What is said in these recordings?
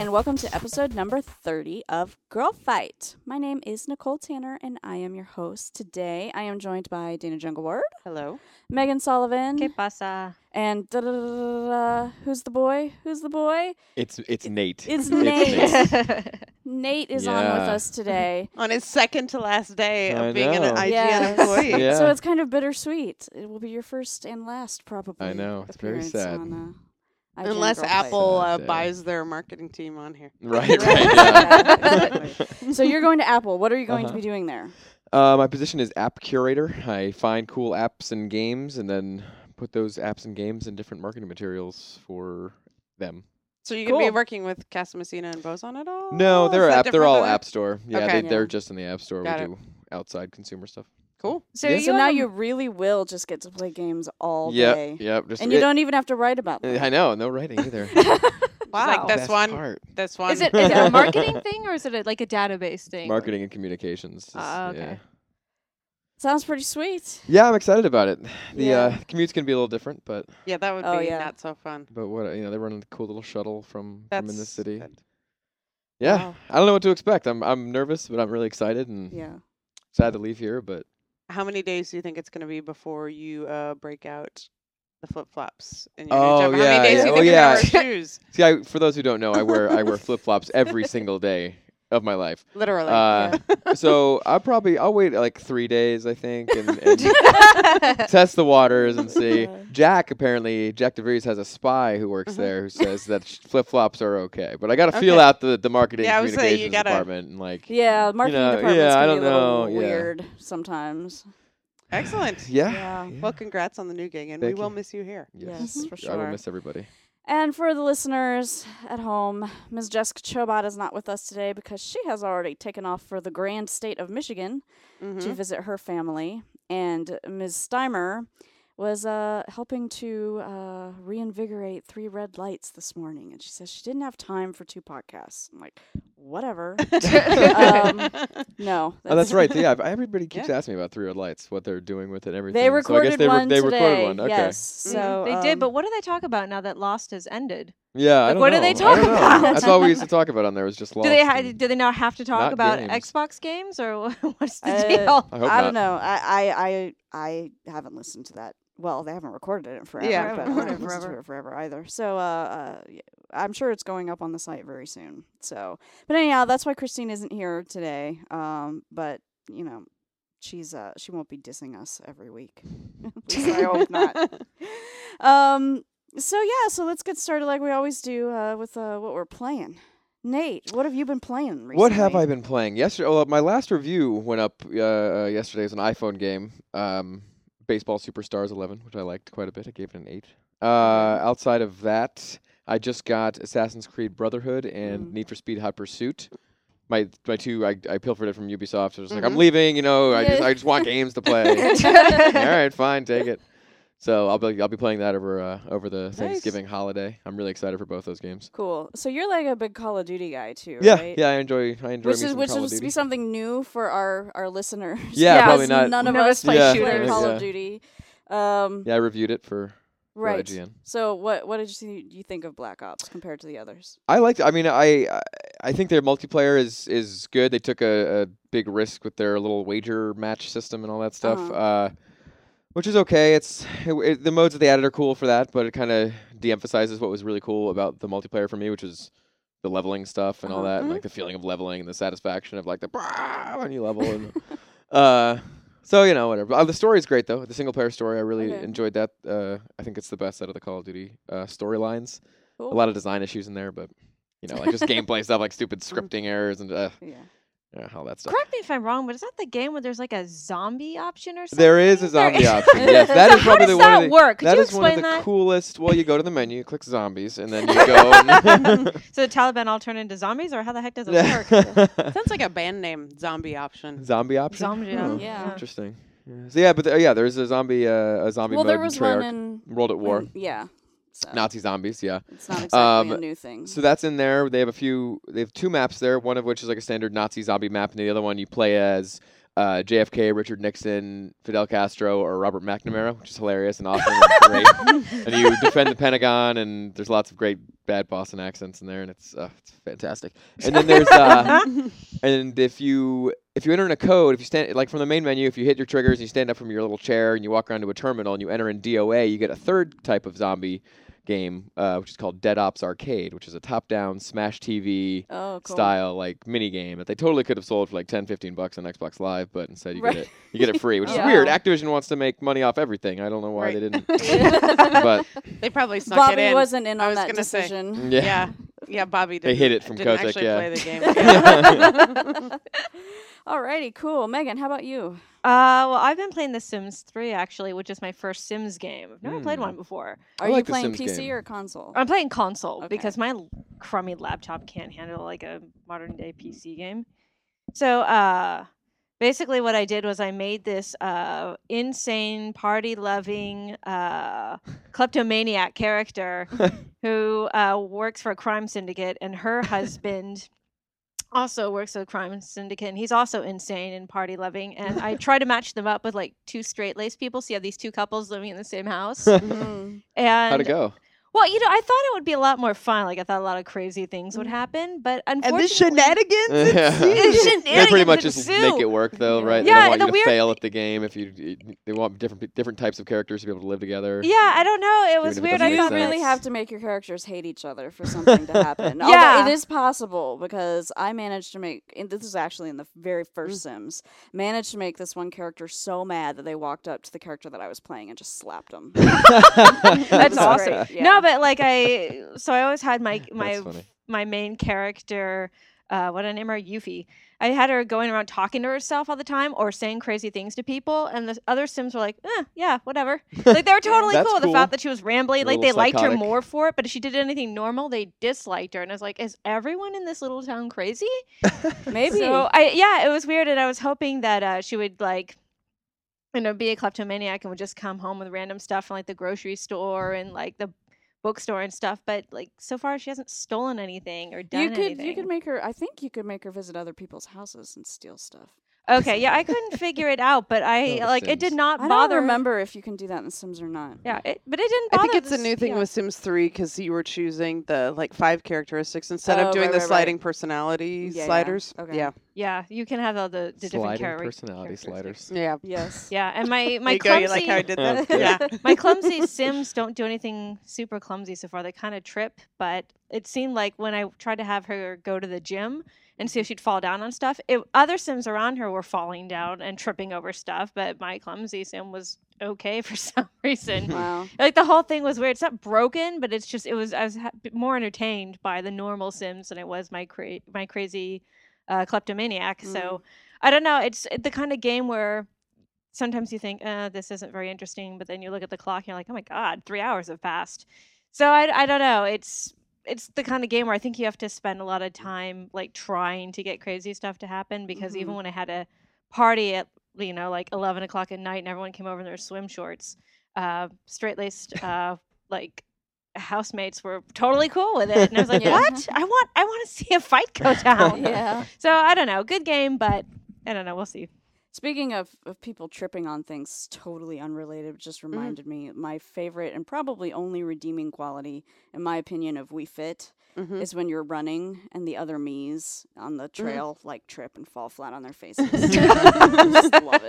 and welcome to episode number 30 of Girl Fight. My name is Nicole Tanner, and I am your host. Today, I am joined by Dana Jungleward. Hello. Megan Sullivan. ¿Qué pasa? And who's the boy? Who's the boy? It's Nate. It's Nate. Nate is on with us today. On his second to last day I of being an know. IGN Yes. employee. Yeah. So it's kind of bittersweet. It will be your first and last, probably. I know. It's very appearance sad. on, IGN Unless Girl Fight. Apple Sad day. buys their marketing team on here. Right, Right, yeah. exactly. So you're going to Apple. What are you going to Uh-huh. be doing there? My position is app curator. I find cool apps and games and then put those apps and games in different marketing materials for them. So you're going to be Cool. working with Casa Messina and Boson at all? No, Is they're that app. They're different all than App Store. Yeah, Okay. they're Yeah. just in the App Store. Got we it. do outside consumer stuff. Cool. So, Yeah. you So now have- you really will just get to play games all Yep, day. yep. Just And you don't even have to write about them. I know, no writing either. Wow. Like this Best one. part. This one. Is it a marketing thing or is it like a database thing? Marketing and communications. Okay. Yeah. Sounds pretty sweet. Yeah, I'm excited about it. The Yeah. commute's gonna be a little different, but Yeah, that would Oh, be yeah. not so fun. what they're running a cool little shuttle from in the That's city. good. Yeah, Wow. I don't know what to expect. I'm nervous, but I'm really excited and Yeah. sad to leave here. But How many days do you think it's going to be before you break out the flip-flops in your Oh, new job? How yeah, many days yeah. do you Oh, think you're yeah. going to wear shoes? see, for those who don't know, I wear flip flops every single day of my life. Literally. So I'll wait like 3 days, I think, and test the waters and see. Yeah. Jack DeVries has a spy who works Mhm. there who says that flip flops are okay, but I got to feel Okay. out the marketing Yeah, I would say you communications gotta- department and like. Yeah, marketing know, departments yeah, I can be a don't little know, yeah. weird sometimes. Excellent. Yeah. Yeah. Well, congrats on the new gig, and Thank we will you. miss you here. Yes, for I will sure. miss everybody. And for the listeners at home, Ms. Jessica Chobot is not with us today because she has already taken off for the grand state of Michigan Mm-hmm. to visit her family. And Ms. Steimer was helping to reinvigorate 3 red lights this morning. And she says she didn't have time for 2 podcasts. I'm like, whatever. No. Oh, that's right. Yeah, everybody keeps asking me about 3 Red Lights, what they're doing with it, and everything. They so I recorded guess they one they today. recorded one. Okay. Yes. Mhm. So They did, but what do they talk about now that Lost has ended? Yeah, I Like, don't what do know. they I talk don't know. about? That's all we used to talk about on there was just Lost. Do they and- do they now have to talk not about games. Xbox games or what's the Uh, deal? I hope I don't not. know. I haven't listened to that. Well, they haven't recorded it in forever. Yeah, but I recorded haven't it listened to forever. it forever either. So yeah, I'm sure it's going up on the site very soon. So, but anyhow, that's why Christine isn't here today. But you know, she won't be dissing us every week. At least I hope not. So yeah, so let's get started like we always do with what we're playing. Nate, what have you been playing recently? What have I been playing? Yesterday, well, my last review went up yesterday as an iPhone game, Baseball Superstars 11, which I liked quite a bit. I gave it an 8. Outside of that, I just got Assassin's Creed Brotherhood and Need for Speed Hot Pursuit. My 2, I pilfered it from Ubisoft. So I was like, I'm leaving. You know, I just want games to play. All right, fine, take it. So I'll be playing that over the Thanksgiving holiday. I'm really excited for both those games. Cool. So you're like a big Call of Duty guy too, Yeah, right? yeah, I enjoy Which me is some which Call of will Duty. be something new for our listeners. Yeah, probably because not. None of None of us us play play shooters. Call Yeah. of Duty. Yeah, I reviewed it for Right. IGN. So what did you think of Black Ops compared to the others? I liked it. I mean, I think their multiplayer is good. They took a big risk with their little wager match system and all that stuff, Uh-huh. which is okay. The modes that they added are cool for that, but it kind of de-emphasizes what was really cool about the multiplayer for me, which is the leveling stuff and all Uh-huh. that, and like the feeling of leveling and the satisfaction of like the when you level. And, so whatever. The story is great though. The single player story, I really Okay. enjoyed that. I think it's the best out of the Call of Duty storylines. Cool. A lot of design issues in there, but like just gameplay stuff, like stupid scripting errors and Yeah. all that stuff. Correct me if I'm wrong, but is that the game where there's like a zombie option or something? There is a zombie There- option. Yes, that So is how probably does one of that the work? Could that you is one of explain the that? coolest. Well, you go to the menu, click zombies, and then you go. And So the Taliban all turn into zombies, or how the heck does it work? Sounds like a band name, Zombie Option. Zombie option. Zombie, Oh, yeah. Interesting. Yeah. So there's a zombie Well, mode there in was Treyarch. one in World at War. yeah. So Nazi zombies. Yeah. it's not exactly a new thing. So that's in there. They have 2 maps there. One of which is like a standard Nazi zombie map, and the other one you play as JFK, Richard Nixon, Fidel Castro, or Robert McNamara, which is hilarious and awesome and great. And you defend the Pentagon, and there's lots of great bad Boston accents in there, and it's fantastic. And then there's and if you enter in a code, if you stand like from the main menu, if you hit your triggers and you stand up from your little chair and you walk around to a terminal and you enter in DOA, you get a third type of zombie game, which is called Dead Ops Arcade, which is a top-down Smash TV style like mini game that they totally could have sold for like $10-15 on Xbox Live, but instead you get it free, which is weird. Activision wants to make money off everything. I don't know why they didn't. But they probably snuck Bobby it in. wasn't in on was that gonna say. decision. Yeah, Bobby They hid it from didn't Kotick, actually play the game. Alrighty, cool. Megan, how about you? Well, I've been playing The Sims 3 actually, which is my first Sims game. I've never played one before. Are like you the playing Sims PC game. or console? I'm playing console Okay. because my crummy laptop can't handle like a modern day PC game. So basically what I did was I made this insane party loving kleptomaniac character who works for a crime syndicate, and her husband also works for a crime syndicate, and he's also insane and party loving. And I try to match them up with like two straight laced people, so you have these two couples living in the same house. Mm. And how'd it go? well, I thought it would be a lot more fun. Like I thought a lot of crazy things would happen, but And the unfortunately, shenanigans. They pretty much Shenanigans just ensue. make it work, though, right? Yeah, They don't want the you to weird fail at the game. If they want different types of characters to be able to live together. yeah, I don't know. It was Even if it weird. doesn't I You make thought sense. really have to make your characters hate each other for something to happen. Yeah. Although it is possible, because I managed to make, and this is actually in the very first Sims, managed to make this one character so mad that they walked up to the character that I was playing and just slapped him. That's was awesome. great, yeah. No, but like I always had my That's funny. my main character. What I name her, Yuffie. I had her going around talking to herself all the time or saying crazy things to people, and the other Sims were like, yeah, whatever. Like they were totally That's cool with the cool. fact that she was rambling. A Like they little liked her psychotic. more for it, but if she did anything normal, they disliked her. And I was like, is everyone in this little town crazy? Maybe. So it was weird, and I was hoping that she would like, be a kleptomaniac and would just come home with random stuff from like the grocery store and like the bookstore and stuff. But like so far, she hasn't stolen anything or done anything. You could make her. I think you could make her visit other people's houses and steal stuff. Okay, yeah, I couldn't figure it out, but The it did Sims. not I bother. don't remember if you can do that in The Sims or not. Yeah, but it didn't I bother. think it's a this- new thing yeah. with Sims 3 because you were choosing the like 5 characteristics instead Oh, of doing right, the right, right. sliding personality Yeah, yeah. sliders. Okay. Yeah. Yeah, you can have all the different Sliding characters. personality sliders. Yeah. Yes. Yeah, and my There you go. clumsy You like how I did that? Okay. Yeah. my clumsy Sims don't do anything super clumsy so far. They kind of trip, but it seemed like when I tried to have her go to the gym and see if she'd fall down on stuff, other Sims around her were falling down and tripping over stuff, but my clumsy Sim was okay for some reason. Wow. Like the whole thing was weird. It's not broken, but it's just I was more entertained by the normal Sims than I was my crazy kleptomaniac. So I don't know. It's the kind of game where sometimes you think, this isn't very interesting, but then you look at the clock and you're like, oh my god, 3 hours have passed. So I don't know. It's the kind of game where I think you have to spend a lot of time like trying to get crazy stuff to happen, because even when I had a party at like 11 o'clock at night and everyone came over in their swim shorts, straight-laced like housemates were totally cool with it, and I was like, Yeah. what? I want to see a fight go down. Yeah. So I don't know. Good game, but I don't know. We'll see. Speaking of people tripping on things totally unrelated, it just reminded me, my favorite and probably only redeeming quality, in my opinion, of Wii Fit is when you're running and the other Miis on the trail like trip and fall flat on their faces. I just love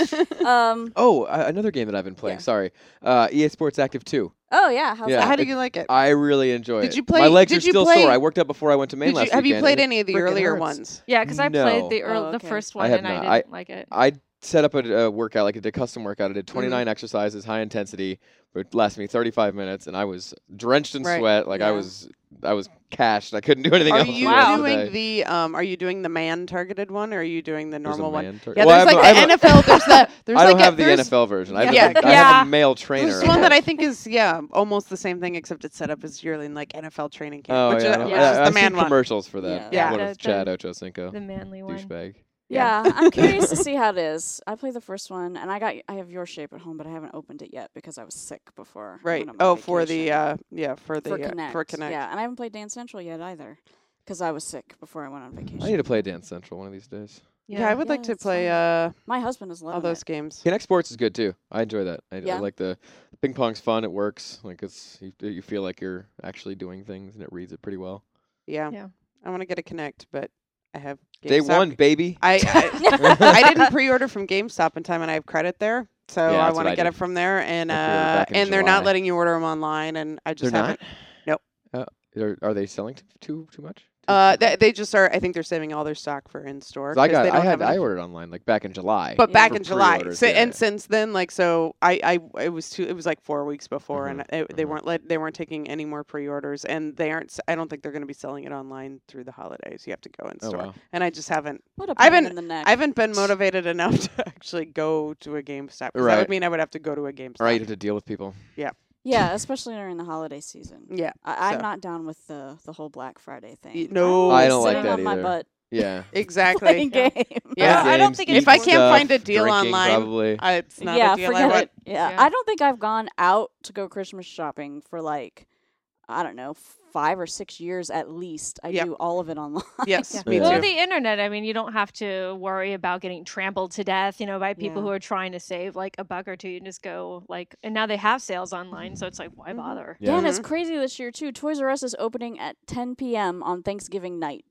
it. Oh, another game that I've been playing. Yeah. Sorry, EA Sports Active 2. Oh yeah, how's Yeah. that? How do you like it? I really enjoy Did it. you play- My legs did are you still play- sore. I worked out before I went to Maine last Have you weekend. played It any of the frickin' earlier hurts. ones? Yeah, because I No. played the Oh, the okay. first I one have and I not. didn't like it. I set up a workout, like a custom workout. I did 29 exercises, high intensity, but it lasted me 35 minutes, and I was drenched in Right. sweat. Like Yeah. I was cashed. I couldn't do anything Are else. you the rest of the doing day. are you doing the man targeted one, or are you doing the There's a normal one? man Yeah, Well, there's like I the have NFL. There's I like don't have the there's- NFL version. I have, Yeah. I have a male trainer. There's one that I think is almost the same thing, except it's set up as you're in like NFL training camp, Oh which, yeah, which is Yeah. the I've man seen one. commercials for that. Yeah. One Yeah. of Chad Ochocinco, The manly one. douchebag. Yeah, I'm curious to see how it is. I played the first one, and I have Your Shape at home, but I haven't opened it yet because I was sick before. I Right. went on my Oh, for the vacation. for Connect. for Connect. Yeah, and I haven't played Dance Central yet either because I was sick before I went on vacation. I need to play Dance Central one of these days. Yeah, I would like to it's play fun. My husband is loving all those it. games. Kinect Sports is good too. I enjoy that. I Yeah. like the ping pong's fun. It works. Like you feel like you're actually doing things, and it reads it pretty well. Yeah. Yeah. I want to get a Connect, but I have Day GameStop. one, baby. I I didn't pre-order from GameStop in time, and I have credit there, so Yeah, I that's want what to I get did. it from there. And I pre-ordered back in and they're not July. letting you order them online, and I just They're haven't. not. Nope. Are they selling too much? They just are. I think they're saving all their stock for in store. 'Cause I I ordered online like back in July. But back for in July, pre-orders, so, yeah, and yeah. since then, like so, it was like 4 weeks before, and they uh-huh. weren't taking any more pre-orders, and they aren't. I don't think they're going to be selling it online through the holidays. You have to go in Oh store, wow. and I just haven't. What a I pain in the neck. I haven't been motivated enough to actually go to a GameStop. 'Cause that Right. would mean I would have to go to a GameStop. All right, you have to deal with people. Yeah, especially during the holiday season. Yeah. I'm so- not down with the whole Black Friday thing. no. I I'm don't like sitting that on my either. butt Yeah. Exactly. playing Yeah. games. Yeah. I don't Games, think If it's I worth can't it. find a deal drinking, online, probably. it's not yeah, a deal I forget want. it. Yeah. Yeah. I don't think I've gone out to go Christmas shopping for like, I don't know, 5 or 6 years at least. I Yep. do all of it online. Yes, Yeah. me Well, too. the internet, I mean, you don't have to worry about getting trampled to death, by people Yeah. who are trying to save like a buck or two. You can just go and now they have sales online, so it's like, why Mhm. bother? Yeah. Dan, it's Mhm. crazy this year too. Toys R Us is opening at 10 p.m. on Thanksgiving night.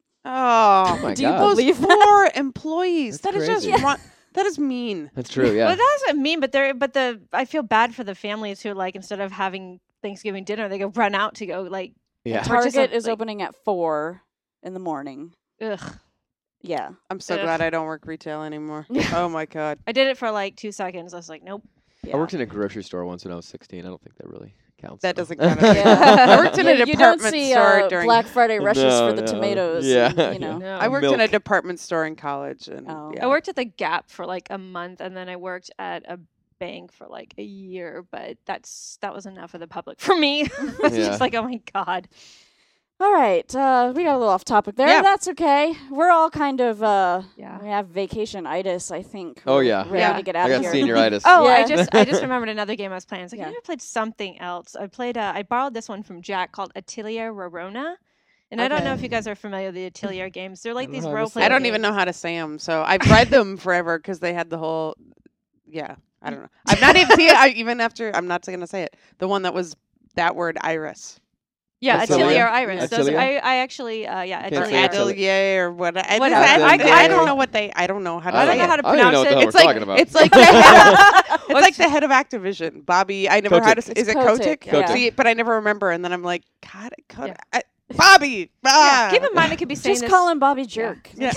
Oh, my Do you God. those believe that? poor employees. That's That is crazy. just that is mean. That's true. Yeah. Well, that doesn't mean, but I feel bad for the families who like instead of having Thanksgiving dinner, they go run out to go like, yeah. Purchase Target a- is like- opening at 4 in the morning. ugh. Yeah. I'm so Ugh. glad I don't work retail anymore. Yeah. Oh my god. I did it for like 2 seconds. I was like, nope. Yeah. I worked in a grocery store once when I was 16. I don't think that really counts. That though. doesn't count. Yeah. I worked in a You don't department see store during. Black Friday rushes No, for the no. tomatoes. Yeah, and, you yeah. know. No. I worked in a Milk. department store in college, and Oh. yeah. I worked at the Gap for like a month, and then I worked at a bank for like a year. But that was enough of the public for me. It's Yeah. just like, oh my god. All right. We got a little off topic there. Yeah. That's okay. We're all kind of Yeah. we have vacation-itis, I think. Oh, We're yeah. ready Yeah. to get I out got of here. senioritis. Oh, Yeah. I just remembered another game I was playing. I was like, Yeah. I played something else. I borrowed this one from Jack called Atelier Rorona. And I don't know Okay. if you guys are familiar with the Atelier games. They're like I these don't know how to role say playing I don't games. even know how to say them, so I've read them forever because they had the whole. Yeah, I don't know. I'm not even even after. I'm not going to say it. The one that was that word iris. Yeah, Atelier? Atelier Iris. Those, Atelier? I actually yeah, Can't Or say Atelier. Atelier. atelier or what? I, Whatever. I Atelier. don't know what they. I don't know how to. I don't say know it. how to I don't even know pronounce what the hell it. It's we're like talking about. it's like the head, it's like the head of Activision, Bobby. I never had. Kotick. Is It's it Kotick, Kotick? yeah. See, but I never remember, and then I'm like, God, Yeah. Bobby. Yeah, Ah. keep in mind I could be saying Just this. call him Bobby Jerk. Yeah.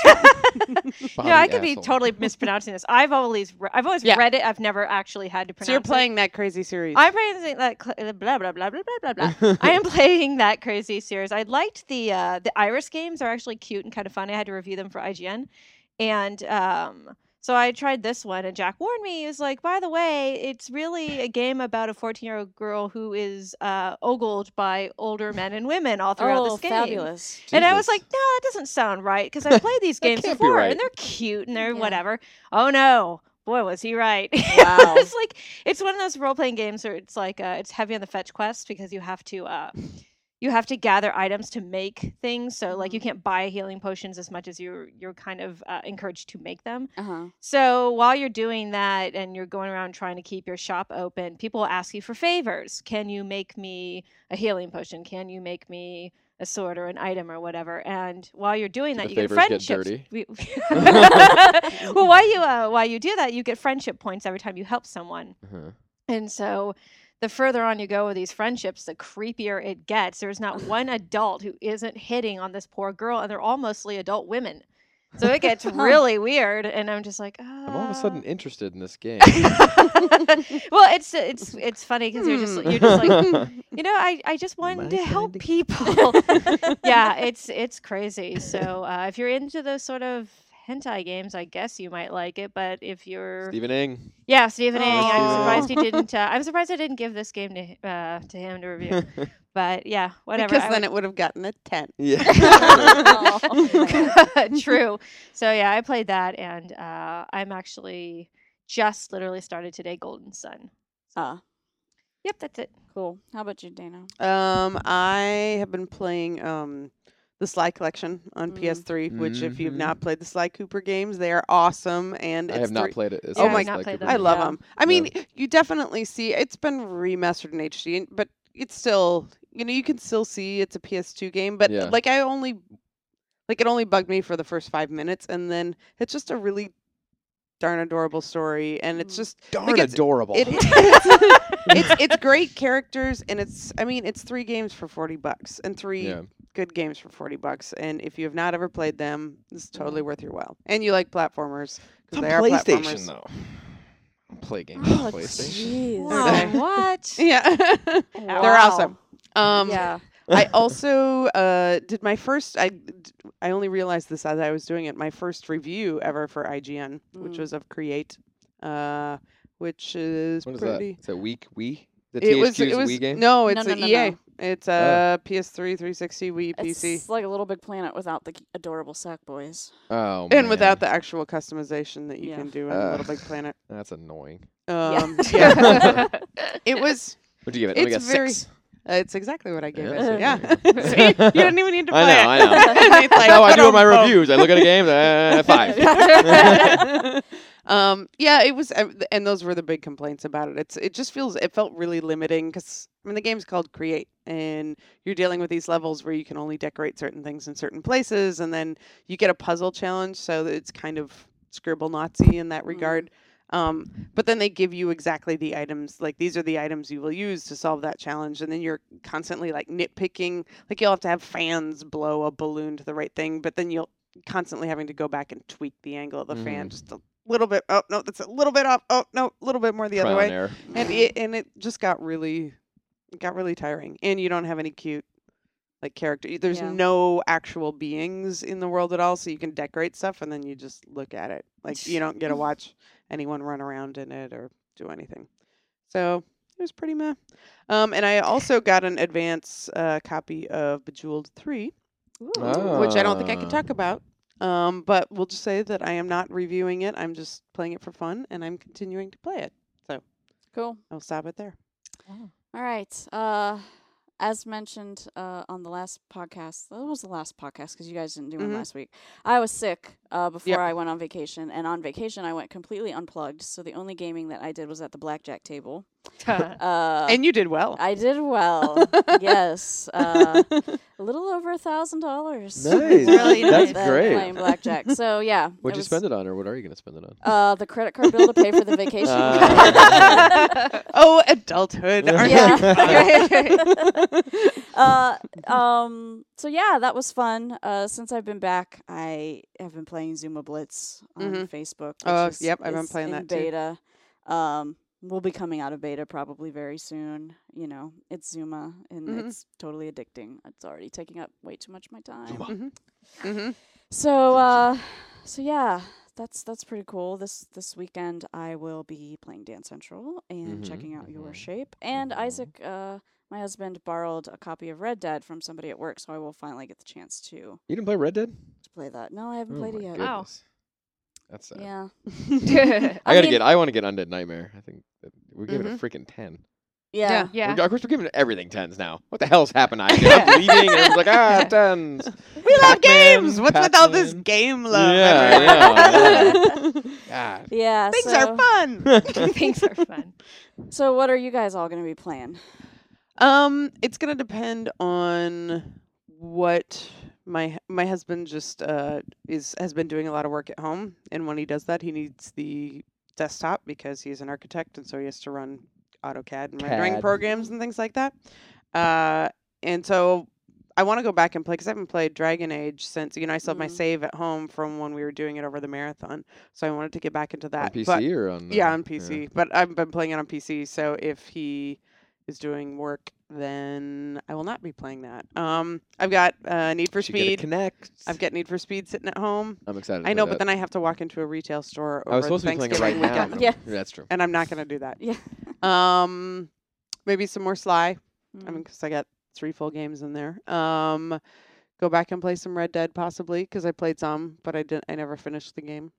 No, I could be asshole. totally mispronouncing this. I've always Yeah. read it. I've never actually had to pronounce So you're it. playing that crazy series. I'm playing that blah blah blah blah blah blah blah. I am playing that crazy series. I liked the Iris games. Are actually cute and kind of funny. I had to review them for IGN, and so I tried this one. And Jack warned me. He was like, "By the way, it's really a game about a 14-year-old girl who is ogled by older men and women all throughout Oh, this game." fabulous. And I was Jesus. like, no, that doesn't sound right because I've played these That games can't be before right. and they're cute and they're Yeah. whatever. Oh no, boy, was he right. Wow. It's like, it's one of those role playing games where it's like, it's heavy on the fetch quest because you have to gather items to make things. So like you can't buy healing potions as much as you're kind of encouraged to make them. Uh-huh. So while you're doing that and you're going around trying to keep your shop open, people will ask you for favors. Can you make me a healing potion? Can you make me a sword or an item or whatever? And while you're doing Do that, the you get favors get friendships. dirty? Well, while you do that, you get friendship points every time you help someone. Uh-huh. And so the further on you go with these friendships, the creepier it gets. There's not one adult who isn't hitting on this poor girl, and they're all mostly adult women. So it gets really weird, and I'm just like, I'm all of a sudden interested in this game. well, it's funny because you're just like, I just wanted to help people. Yeah, it's crazy. So if you're into those sort of hentai games, I guess you might like it. But if you're Stephen Ing. yeah, Stephen Ing, I'm Aw. surprised he didn't. I'm surprised I didn't give this game to him to review. But yeah, whatever. because then it would have gotten a 10. Yeah. True. So yeah, I played that, and I'm actually just literally started today Golden Sun. Yep, that's it. Cool. How about you, Dana? I have been playing the Sly Collection on PS3, which if you've Mhm. not played the Sly Cooper games, they are awesome. And I it's have not played it. Oh my- I've not played them. I love Yeah. them. I mean, you definitely see it's been remastered in HD, but it's still, you can still see it's a PS2 game. But Yeah. like, it only bugged me for the first 5 minutes, and then it's just a really darn adorable story, and it's just Darn like, it's- adorable. it's great characters, and it's 3 games for $40, and 3 Yeah. good games for $40. And if you have not ever played them, it's totally worth your while. And you like platformers, It's on they are PlayStation platformers. though. I don't play games Oh, on PlayStation. jeez. Wow. What? Yeah, they're Wow. awesome. Yeah. I also did my first. I only realized this as I was doing it. My first review ever for IGN, which was of Create, which is What is pretty. that? Is that Wii? The It was. THQ's It was Wii game? no. It's No, a no, EA. no. It's Oh. PS3, 360, Wii, PC, It's like a Little Big Planet without the adorable Sackboys. Oh, and man. without the actual customization that you Yeah. can do in Little Big Planet. That's annoying. Yeah. Yeah. It was. What'd you give it? Let me It's guess, very- 6. It's exactly what I gave Yeah, it. Yeah. that's See, you didn't even need to play I it. know. It's like, That's how I do with my boom. reviews. I look at a game, 5. Yeah, it was, and those were the big complaints about it. It felt really limiting because the game's called Create, and you're dealing with these levels where you can only decorate certain things in certain places, and then you get a puzzle challenge, so that it's kind of Scribble Nazi in that regard. But then they give you exactly the items, like these are the items you will use to solve that challenge, and then you're constantly like nitpicking, like you'll have to have fans blow a balloon to the right thing, but then you'll constantly having to go back and tweak the angle of the fan just a little bit. Oh no, that's a little bit off. Oh no, a little bit more the other way, Error. and it just got really tiring, and you don't have any cute like character. There's Yeah. no actual beings in the world at all, so you can decorate stuff and then you just look at it. Like you don't get to watch anyone run around in it or do anything. So it was pretty meh. And I also got an advance copy of Bejeweled 3, which I don't think I can talk about. But we'll just say that I am not reviewing it. I'm just playing it for fun, and I'm continuing to play it. So Cool. I'll stop it there. All right. As mentioned on the last podcast, that was the last podcast because you guys didn't do one Mhm. last week. I was sick before Yep. I went on vacation, and on vacation I went completely unplugged. So the only gaming that I did was at the blackjack table. And you did well. I did well. Yes, a little over $1,000. Nice. Really That's nice. great. Playing blackjack. So yeah. What'd you spend it on, or what are you going to spend it on? The credit card bill to pay for the vacation. Oh, adulthood. Aren't Yeah. you? So yeah, that was fun. Since I've been back, I have been playing Zuma Blitz on Mhm. Facebook. Oh, which yep, I've been is playing in that too. beta. We'll be coming out of beta probably very soon. You know, it's Zuma, and Mhm. it's totally addicting. It's already taking up way too much of my time. Zuma. Mhm. So yeah, that's pretty cool. This weekend I will be playing Dance Central and Mhm, checking out Your mhm, Shape. And mhm. Isaac, my husband, borrowed a copy of Red Dead from somebody at work, so I will finally get the chance to You didn't play Red Dead? play that. No, I haven't Oh played my it yet. Wow. goodness. That's sad. Yeah. I mean- want to get Undead Nightmare. I think that we're giving it a freaking 10. Yeah. Yeah. Of course, we're giving everything 10s now. What the hell's happened? I'm leaving, and everyone's like, 10s. We love Pac-Man, games. What's with all this Pac-Man. game love? Yeah, everywhere? God. Yeah. Things so, are fun. Things are fun. So what are you guys all going to be playing? It's gonna depend on what my husband just has been doing a lot of work at home, and when he does that, he needs the desktop because he's an architect, and so he has to run AutoCAD and rendering CAD. programs and things like that. And so I want to go back and play because I haven't played Dragon Age since I still have my Mhm. save at home from when we were doing it over the marathon. So I wanted to get back into On that. PC But or on? yeah, on PC. But I've been playing it on PC, so if he is doing work, then I will not be playing that. I've got Need for You gotta Speed. Connect. I've got Need for Speed sitting at home. I'm excited. I know, but then I have to walk into a retail store I was over supposed to be playing it Thanksgiving right now. weekend, Yeah. That's true. and I'm not going to do that. Yeah. Maybe some more Sly. Mm. I mean, because I got 3 full games in there. Go back and play some Red Dead possibly because I played some, but I never finished the game.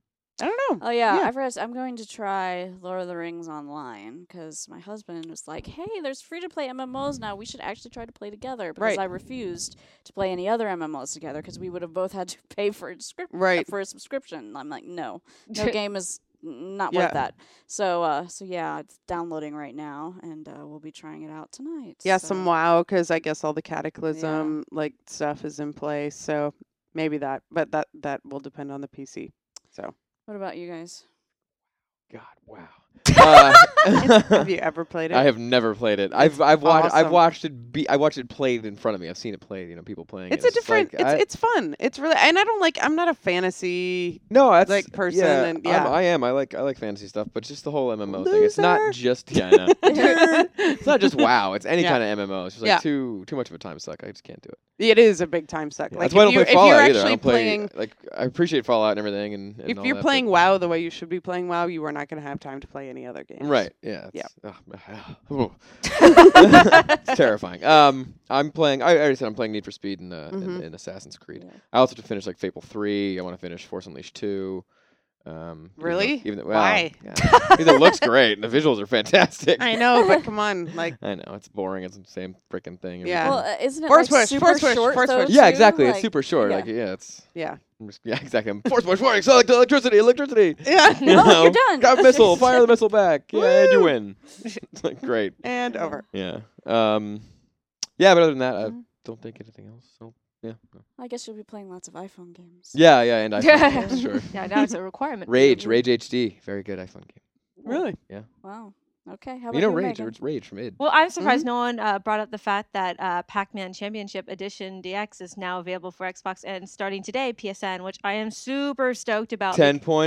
I don't know. Oh yeah, Yeah. I forgot. I'm going to try Lord of the Rings online because my husband was like, "Hey, there's free-to-play MMOs now. We should actually try to play together." Because Right. I refused to play any other MMOs together because we would have both had to pay for a Right. for a subscription. I'm like, no game is not Yeah. worth that. So yeah, it's downloading right now, and we'll be trying it out tonight. Yeah, so. some WoW, because I guess all the Cataclysm like stuff is in place. So maybe that, but that will depend on the PC. So What about you guys? God, wow. Uh, have you ever played it? I have never played it. I've watched awesome. I watched it played in front of me. I've seen it played. You know, people playing. It's it. a different. Just like, It's fun. It's really, and I don't like. I'm not a fancy. no, that's like, person Yeah, and- yeah. I am. I like fantasy stuff, but just the whole MMO thing. It's not Loser. just I know. It's not just WoW. It's any Yeah. kind of MMO. It's just like Yeah. too much of a time suck. I just can't do it. It is a big time suck. Yeah, Like that's why I don't play if Fallout you're either. I actually don't play playing, like I appreciate Fallout and everything, and if all you're that, playing WoW the way you should be playing WoW, you are not going to have time to play any other games. right? Yeah. Yeah. It's terrifying. I'm playing. I already said I'm playing Need for Speed and in Assassin's Creed. Yeah. I also have to finish like Fable 3. I want to finish Force Unleashed 2. Really? Even though, Why? Yeah. Because it looks great and the visuals are fantastic. I know, but come on, like I know it's boring. It's the same freaking thing. Yeah. Well, isn't it Force like push, super force push, short force though? push. Yeah, too? exactly. It's Like, super short. yeah. Like it's. yeah, Yeah, exactly. I'm force push warning. Select electricity. yeah, You Oh, know, you're done. Grab a missile. Fire the missile back. Yeah, and you Woo! win. It's like great. and over. Yeah. Yeah, but other than that, I Mhm. don't think anything else. So yeah. No. I guess you'll be playing lots of iPhone games. Yeah, and iPhone games, sure. Yeah, now it's a requirement. Rage HD, very good iPhone game. Really? Wow. Okay. How about You know you, Rage, Megan? it's Rage from id. Well, I'm surprised no one brought up the fact that Pac-Man Championship Edition DX is now available for Xbox and starting today, PSN, which I am super stoked about. 10.0.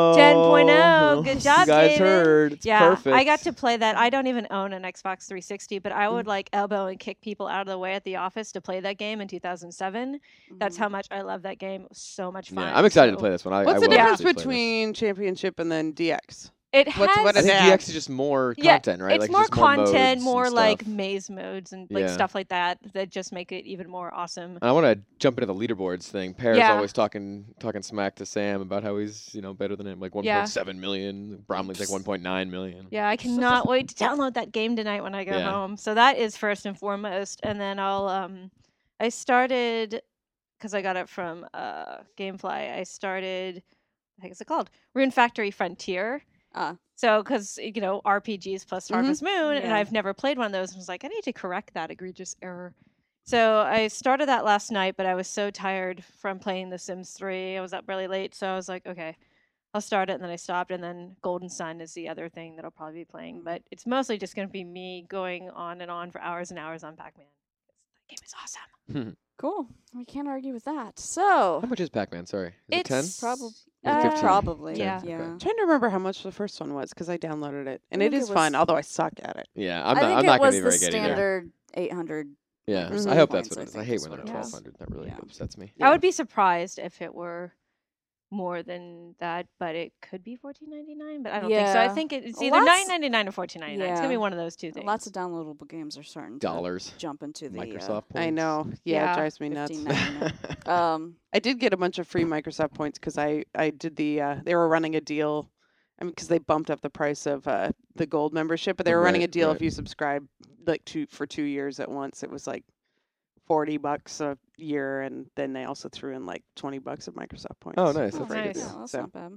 10.0. Good job, You guys David. heard. It's Yeah, perfect. I got to play that. I don't even own an Xbox 360, but I would like elbow and kick people out of the way at the office to play that game in 2007. That's Mhm. how much I love that game. It was so much fun. Yeah, I'm excited to So play this one. What's I the will difference actually play this. between Championship and then DX? It has. what I is think that? DX is just more Yeah, content, right? It's like more just more modes content, and more like stuff. maze modes and like Yeah. stuff like that just make it even more awesome. And I want to jump into the leaderboards thing. Pear's Yeah. always talking smack to Sam about how he's better than him, like 1.7 million. Bromley's like 1.9 million. Yeah, I cannot wait to download that game tonight when I go Yeah. home. So that is first and foremost, and then I started because I got it from GameFly. I started, I think it's called Rune Factory Frontier. Ah. So, because RPGs plus Mhm. Harvest Moon, and Yeah. I've never played one of those, and was like, I need to correct that egregious error. So I started that last night, but I was so tired from playing The Sims 3. I was up really late, so I was like, okay, I'll start it, and then I stopped, and then Golden Sun is the other thing that I'll probably be playing. But it's mostly just going to be me going on and on for hours and hours on Pac-Man. That game is awesome. Cool. We can't argue with that. So, How much is Pac-Man? Sorry, is it 10? It's probably, Like 15? probably. Yeah. Yeah. Okay. I'm trying to remember how much the first one was because I downloaded it, and I it think is it fun. was- Although I suck at it. Yeah, I I'm think not it going was to be the very good either. standard 800. Yeah, Mhm. I hope that's points, what I it is. I think hate is when what they're it was. 1,200. That really Yeah. upsets me. I would be surprised if it were more than that, but it could be $14.99. But I don't think so. I Yeah. think it's Lots- either $9.99 or $14.99. It's gonna be Yeah. one of those two things. Lots of downloadable games are starting to Dollars. jump into the Microsoft points. I know. Yeah, Yeah. it drives me nuts. 15.99. I did get a bunch of free Microsoft points because I did they were running a deal. I mean, because they bumped up the price of the gold membership, but they were running a Right, deal right. if you subscribe like for 2 years at once. It was like $40 a year, and then they also threw in like $20 of Microsoft points. Oh, nice. Oh, That's a nice. good yeah, deal. that's So- not bad.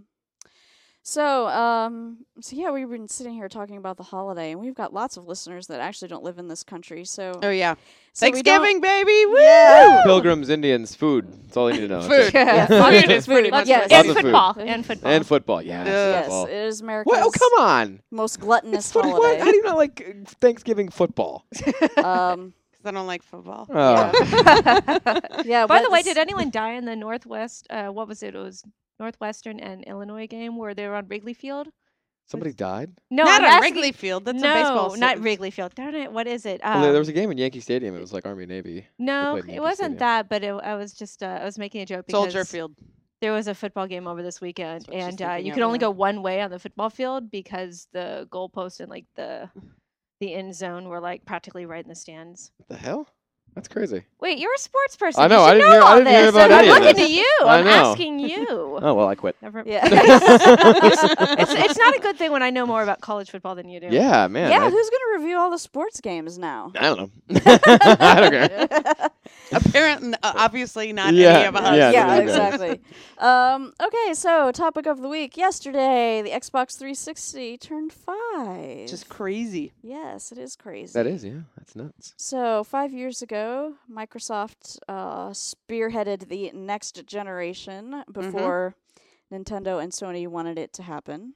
So yeah, we've been sitting here talking about the holiday, and we've got lots of listeners that actually don't live in this country. So, Oh yeah, so we don't- Thanksgiving, baby! Woo! Yeah. Pilgrims, Indians, food. That's all you need to know. That's Food. it. Yeah, Food is pretty food. much Yes. what and Lots of food. football. food. And football. And football. Yes. Yes, football. it is America's What? Oh, come on. most gluttonous It's funny. holiday. How do you not like Thanksgiving football? Um, Because I don't like football. Oh. yeah. By but the way, it's- did anyone die in the Northwest? What was it? It was Northwestern and Illinois game where they were on Wrigley Field. Somebody died? No, Not I'm on asking- Wrigley Field. That's no, a baseball. not Wrigley Field. Darn it! What is it? Well, there was a game in Yankee Stadium. It was like Army Navy. no, played in it Yankee wasn't Stadium. that. But I was just I was making a joke because Soldier Field. there was a football game over this weekend, That's what she's and thinking you of, could only yeah. go one way on the football field because the goalpost and like the end zone were like practically right in the stands. What the hell? That's crazy. Wait, you're a sports person. I know, You I should didn't know hear- I all didn't hear this. about I'm any of looking this. to you. I I'm know. asking you. Oh well, I quit. Never. Yeah. It's not a good thing when I know more about college football than you do. Yeah, man. Yeah, who's going to review all the sports games now? I don't know. I don't care. Apparently, obviously not Yeah, any of us. yeah, Yeah, nobody does. exactly. Okay, so topic of the week. Yesterday, the Xbox 360 turned 5. Just crazy. Yes, it is crazy. That is, yeah. That's nuts. So 5 years ago, Microsoft spearheaded the next generation before Nintendo and Sony wanted it to happen.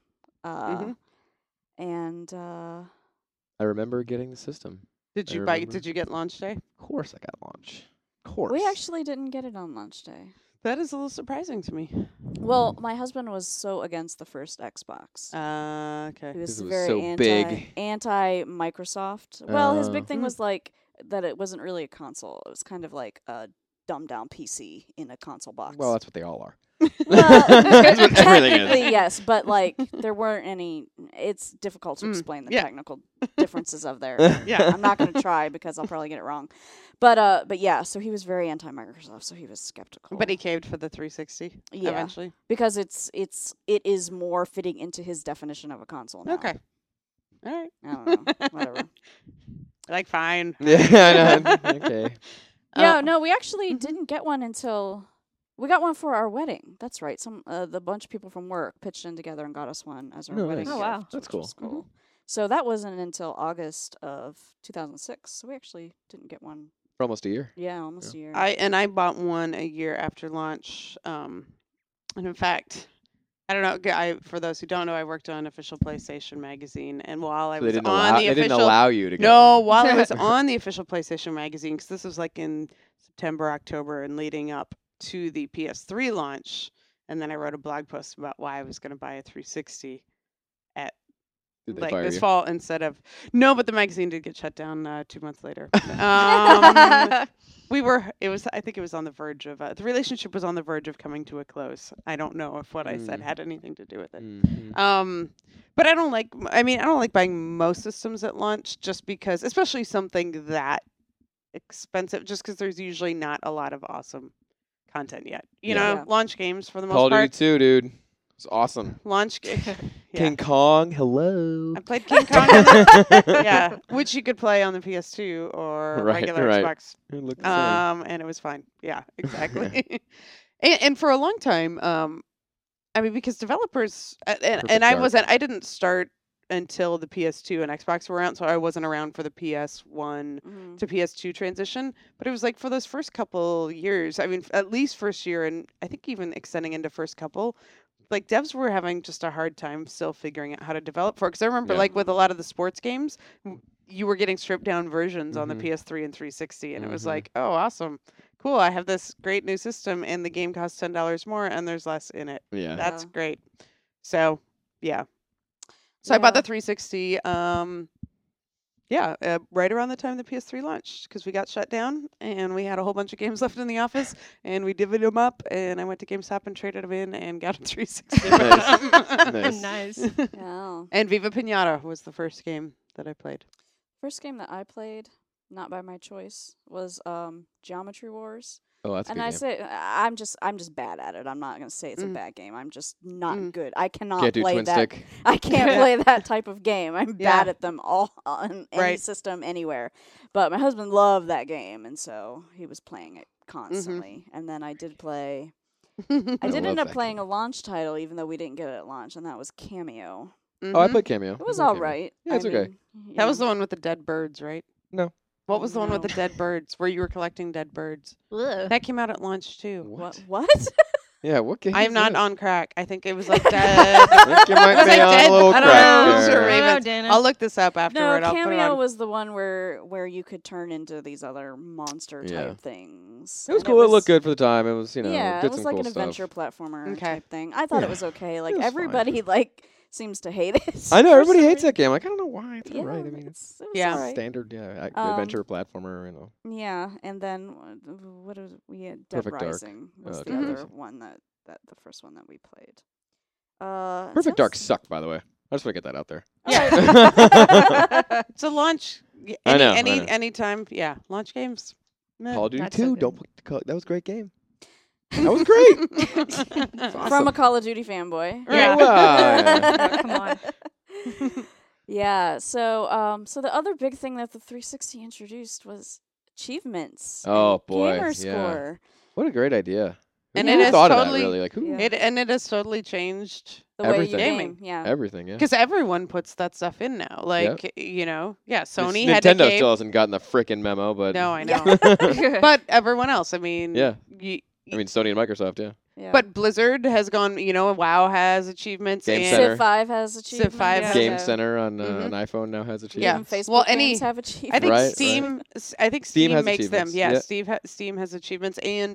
And I remember getting the system. Did I you buy? remember. Did you get launch day? Of course I got launch. Of course. we actually didn't get it on launch day. That is a little surprising to me. Well, my husband was so against the first Xbox. Okay. He was 'Cause it was very so big. anti Microsoft. Well, his big thing Hmm. was like that it wasn't really a console. It was kind of like a dumbed down PC in a console box. Well, that's what they all are. Well, That's what everything technically is. yes, but like there weren't any. It's difficult to explain the yeah. technical differences of there. Yeah. I'm not going to try because I'll probably get it wrong. But yeah, so he was very anti Microsoft, so he was skeptical. But he caved for the 360 Yeah. eventually. because it is more fitting into his definition of a console now. Okay. All right. I don't know. Whatever. Like fine. Yeah, I know. Okay. Yeah, no, we actually didn't get one until we got one for our wedding. That's right. Some the bunch of people from work pitched in together and got us one as our Oh, wedding nice. Oh, gift, wow. That's which was cool. cool. So that wasn't until August of 2006. So we actually didn't get one. For almost a year. Yeah, almost a year. I bought one a year after launch. And in fact, I don't know. For those who don't know, I worked on Official PlayStation Magazine, and while I So was they didn't on allow. the They official, didn't allow you to get. no, one. while I was on the Official PlayStation Magazine, because this was like in September, October, and leading up to the PS3 launch, and then I wrote a blog post about why I was going to buy a 360 at Did they like fire this you? fall instead of no, but the magazine did get shut down 2 months later. I think it was on the verge of the relationship was on the verge of coming to a close. I don't know if what I said had anything to do with it. Mhm. But I don't like buying most systems at launch just because, especially something that expensive, just because there's usually not a lot of awesome content yet. You Yeah. know, Yeah. launch games for the most Call of Duty part. 2, dude. It's awesome. Launch game. Yeah. King Kong, hello. I played King Kong. Yeah, which you could play on the PS2 or Right, regular right. Xbox. It looks the same. And it was fine. Yeah, exactly. and for a long time, because developers and Perfect Dark. I didn't start until the PS2 and Xbox were out, so I wasn't around for the PS1 Mhm. to PS2 transition. But it was like for those first couple years, at least first year, and I think even extending into first couple, like devs were having just a hard time still figuring out how to develop for it. Because I remember, Yeah. like with a lot of the sports games, you were getting stripped down versions on the Mhm. PS3 and 360, and it was Mhm. like, oh, awesome, cool! I have this great new system, and the game costs $10 more, and there's less in it. Yeah. That's Yeah. great. So, yeah. So I bought the Yeah. 360. Right around the time the PS3 launched, because we got shut down and we had a whole bunch of games left in the office, and we divvied them up, and I went to GameStop and traded them in and got a 360. Nice. Nice. Yeah. And Viva Pinata was the first game that I played. First game that I played, not by my choice, was Geometry Wars. Oh, that's a And good I game. say I'm just bad at it. I'm not gonna say it's a Mm. bad game. I'm just not Mm. good. I cannot Can't do play twin that. stick. I can't play that type of game. I'm Yeah. bad at them all on any Right. system anywhere. But my husband loved that game, and so he was playing it constantly. And then I did play. I I did love end up that playing a launch title, even though we didn't get it at launch, and that was Cameo. Oh, I Mhm. played Cameo. It was I played all Cameo. right. Yeah, it's okay. That was the one with the dead birds, right? No. What was the one with the No. dead birds, where you were collecting dead birds? Ugh. That came out at launch too. What? What? Yeah, what game? I is am not this? on crack. I think it was like dead. I think you might It was be like on dead- a little I don't crack know. there. Sure, I don't know, Ravens. Dana. I'll look this up No, afterward. I'll put it Cameo on. was the one where you could turn into these other monster Yeah. type things. It was And cool. It looked good for the time. It was, Yeah, did it was some like cool an adventure stuff. platformer Okay. type thing. I thought Yeah. it was okay. Like was fine. everybody seems to hate it. I know for everybody some hates reason. that game. Like I don't know why. It's Yeah, alright. I mean, it it's was Yeah. alright. standard, Um, adventure platformer. Yeah, and then what was we had Dead Perfect Dark. Rising was Oh, the Dead other Rising. one that the first one that we played. And Perfect Dark since- sucked, by the way. I just want to get that out there. Yeah. It's a launch. I know, I know. Anytime. Yeah. Launch games. Meh. Call of Duty Not so 2. good. Don't put that was a great game. That was great. It's From awesome. a Call of Duty fanboy. Yeah. Well, Come on. Yeah. So the other big thing that the 360 introduced was achievements. Oh, and boy, gamer yeah. score. What a great idea. And it Who has thought of totally- that, really? Like, who? Yeah. It has totally changed The way you Everything. game. Gaming. Yeah. Everything, yeah. because everyone puts that stuff in now. Like Sony This had a Nintendo game. still hasn't gotten the frickin' memo, but No, I know. Yeah. But everyone else, I mean, Yeah. you, I mean, Sony and Microsoft, yeah. Yeah. but Blizzard has gone. WoW has achievements. Game and Center. Civ 5 has achievements. 5 has Game a- Center on Mhm. an iPhone now has Yeah. achievements. Even Facebook Well, any- games have I achievements. think Right, Steam. Steam Steam has makes them. achievements, Yeah, yeah. Steam has achievements, and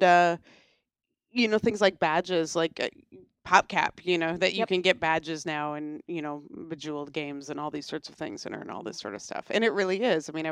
things like badges, like PopCap. That you Yep. can get badges now, and Bejeweled games and all these sorts of things, and earn all this sort of stuff. And it really is. I mean,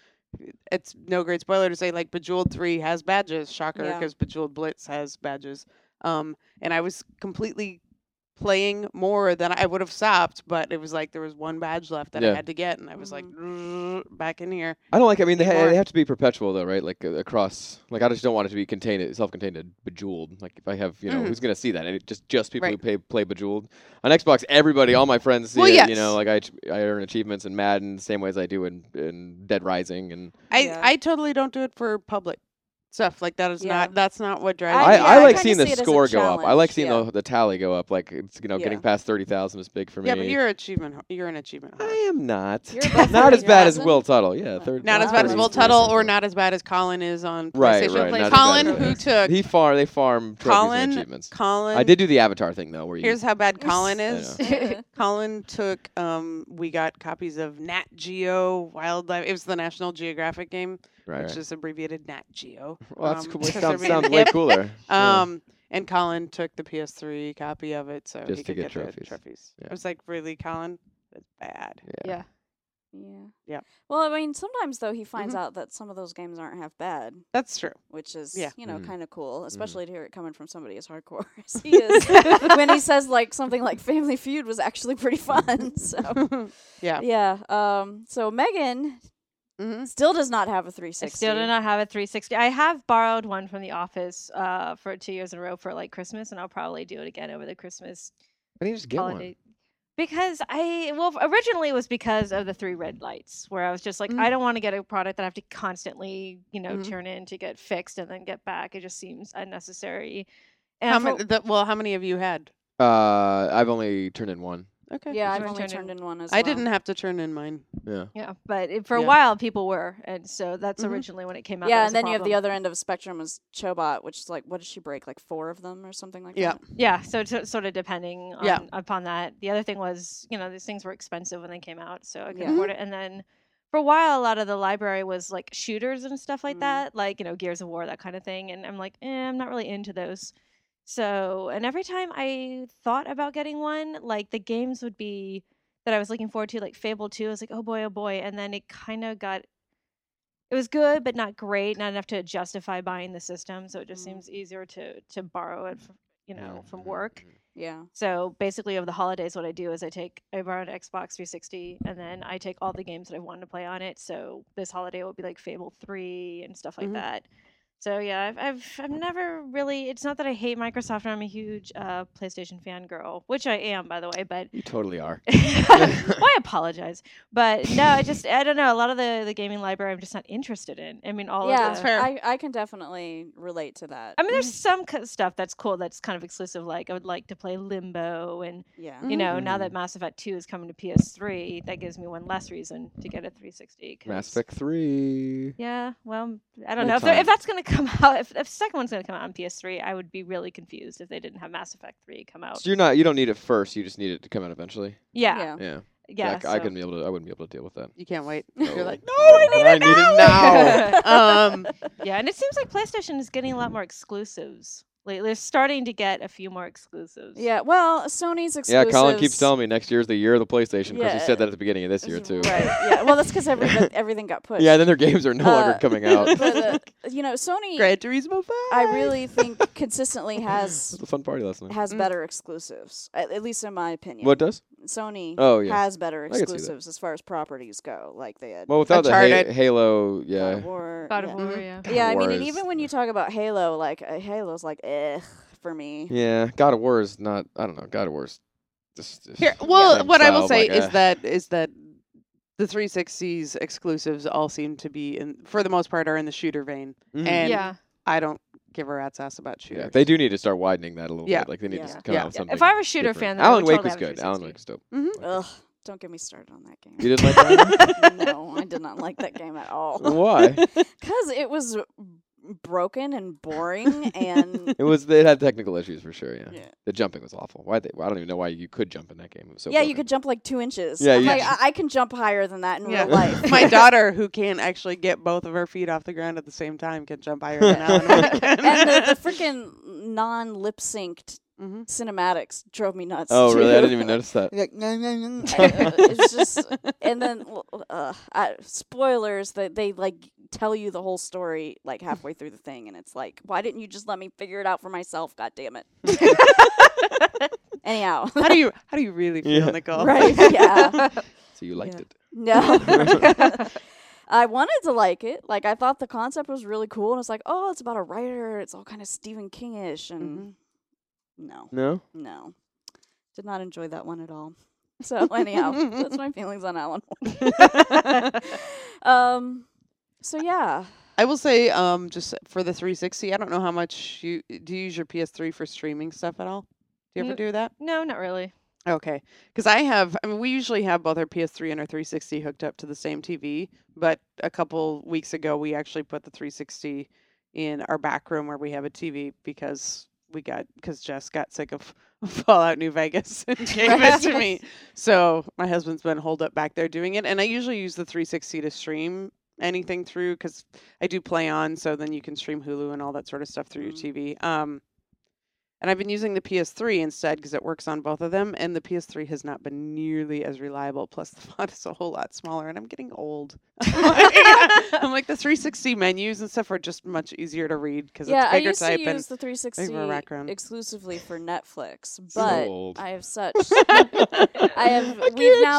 it's no great spoiler to say like Bejeweled 3 has badges. Shocker, Yeah. because Bejeweled Blitz has badges. And I was completely playing more than I would have stopped, but it was like there was one badge left that I Yeah. had to get, and I was like, back in here. I don't like. I mean, they More. have to be perpetual though, right? Like across. Like I just don't want it to be self-contained, and Bejeweled. Like if I have, Mhm. who's gonna see that? And it just people Right. who play Bejeweled on Xbox. Everybody, all my friends see Well, it. yes. Like I earn achievements in Madden the same way as I do in Dead Rising, and Yeah. I totally don't do it for public stuff. Like Yeah. that's not what drives I- me. yeah, I I like kinda seeing the see it as a score go up. I like challenge, seeing yeah. the tally go up. Like it's Yeah. getting past 30,000 is big for me. Yeah, but you're an achievement I whore. am not. You're above Not as bad as 30,000? Will Tuttle. Yeah, Not as bad as Wow. Will Tuttle, or not as bad as Colin is on Right, PlayStation. right. not as Colin, bad as who that. took They farm trophies Colin- and achievements. Colin. I did do the Avatar thing though, where you. Here's how bad Colin I is. know. Colin took. We got copies of Nat Geo Wildlife. It was the National Geographic game, right, which right. is abbreviated Nat Geo. Well, that's cool. It 'cause they're being sounds way hip. cooler. Yeah. And Colin took the PS3 copy of it, so Just he to could get get the trophies. trophies. Yeah. I was like, really, Colin? That's bad. Yeah. Yeah. Yeah. Well, I mean, sometimes though he finds Mhm. out that some of those games aren't half bad, That's true. which is Yeah. Mhm. kind of cool, Mm-hmm. especially to hear it coming from somebody as hardcore as he is. When he says like something like Family Feud was actually pretty fun. So Yeah. yeah. So Megan hmm still does not have a I 360. still do not have a 360. I have borrowed one from the office for 2 years in a row for like Christmas, and I'll probably do it again over the Christmas Why don't you just get holiday. Because originally it was because of the 3 red lights, where I was just like, Mm. I don't want to get a product that I have to constantly, Mhm. turn in to get fixed and then get back. It just seems unnecessary. How And for- many? How many have you had? one? I've only turned in one. Okay. Yeah, I've Someone only turned turned in- in one as I well. didn't have to turn in mine. Yeah. yeah, but for a Yeah. while people were, and so that's Mhm. originally when it came out. Yeah, that and was a then you have the problem. other end of the spectrum is Chobot, which is like, what does she break? Like 4 of them or something like Yeah. that? Yeah, so it's sort of depending Yeah. upon that. The other thing was, these things were expensive when they came out, so I could Yeah. afford it. And then for a while, a lot of the library was like shooters and stuff like Mhm. that, like Gears of War, that kind of thing. And I'm like, I'm not really into those. So, and every time I thought about getting one, like the games would be that I was looking forward to, like Fable 2. I was like, oh boy, and then it kind of got. It was good, but not great, not enough to justify buying the system. So it just Mhm. seems easier to borrow it, from Mhm, work. mhm. Yeah. So basically, over the holidays, what I do is I borrow an Xbox 360, and then I take all the games that I wanted to play on it. So this holiday it will be like Fable 3 and stuff like Mhm. that. So yeah, I've never really. It's not that I hate Microsoft, and I'm a huge PlayStation fangirl, which I am, by the way. But You totally are. well, I apologize, but no, I don't know. A lot of the gaming library I'm just not interested in. I mean, all Yeah, of That's the. fair. I can definitely relate to that. I mean, there's some stuff that's cool that's kind of exclusive. Like I would like to play Limbo, and Yeah. now Mhm. that Mass Effect 2 is coming to PS3, that gives me one less reason to get a 360. 'Cause, Mass Effect 3. Yeah, well, I don't Good know if time. that's gonna come out. If the second one's gonna come out on PS3, I would be really confused if they didn't have Mass Effect 3 come out. So you don't need it first. You just need it to come out eventually. Yeah, Yeah. yeah. I couldn't be able to. I wouldn't be able to deal with that. You can't wait. No. You're like, no, I need it now. Yeah, and it seems like PlayStation is getting a lot more exclusives. Like they're starting to get a few more exclusives. Yeah. Well, Sony's Yeah, exclusives. Colin keeps telling me next year's the year of the PlayStation because he Yeah. said that at the beginning of this year too. Right. Yeah. Well, that's because everything got pushed. Yeah, then their games are no longer coming out. But Sony, Gran Turismo 5. I really think consistently It has was a fun party last night. has Mm. better exclusives, at least in my opinion. What does? Sony Oh, yeah. has better can see that. exclusives as far as properties go. Like they had Well, without the Uncharted. Halo, God yeah. of War. God of yeah. War, Mhm. yeah. Yeah, I War mean, and is- even when you talk about Halo, like Halo's like for me. Yeah, God of War is not. I don't know. God of War is just Here, well, same what I will style, say like, is that the 360's exclusives all seem to be, for the most part, are in the shooter vein, Mhm. and Yeah. I don't give a rat's ass about shooters. Yeah, they do need to start widening that a little Yeah. bit. Like they need Yeah. to come Yeah. out with something. If I were a shooter different. fan, then I Alan would Wake totally was have a good. Alan 360. Wake was dope. Mhm. Ugh, don't get me started on that game. You didn't like that? No, I did not like that game at all. Why? Because it was broken and boring, and It had technical issues for sure. Yeah. Yeah. The jumping was awful. Why? I don't even know why you could jump in that game. It was so. yeah, you broken. could jump like 2 inches. Yeah, I'm you like, just- I can jump higher than that in Yeah. real life. My daughter, who can't actually get both of her feet off the ground at the same time, can jump higher than Alan Wake can. And the freaking non-lip synced Mhm. cinematics drove me nuts. Oh really? I too. didn't even notice that. It's just, and then spoilers that they like tell you the whole story like halfway through the thing, and it's like, why didn't you just let me figure it out for myself? God damn it. Anyhow, How do you really feel, Yeah. Nicole? right? Yeah. So you liked Yeah. it. No. I wanted to like it. Like I thought the concept was really cool, and it's like, oh, it's about a writer. It's all kind of Stephen King-ish, and no, No. did not enjoy that one at all. So anyhow, that's my feelings on Alan Wake. So yeah, I will say, just for the 360, I don't know how much do you use your PS3 for streaming stuff at all? Do you ever N- do that? No, not really. Okay, because we usually have both our PS3 and our 360 hooked up to the same TV, but a couple weeks ago we actually put the 360 in our back room where we have a TV because Jess got sick of Fallout New Vegas and gave it to me. So my husband's been holed up back there doing it, and I usually use the 360 to stream anything through because I do Play On, so then you can stream Hulu and all that sort of stuff through your TV. And I've been using the PS3 instead because it works on both of them, and the PS3 has not been nearly as reliable. Plus, the font is a whole lot smaller, and I'm getting old. I'm like, the 360 menus and stuff are just much easier to read because yeah. it's I bigger used to type. use the 360 bigger background. exclusively for Netflix, So but old. I have such. I have. We've now.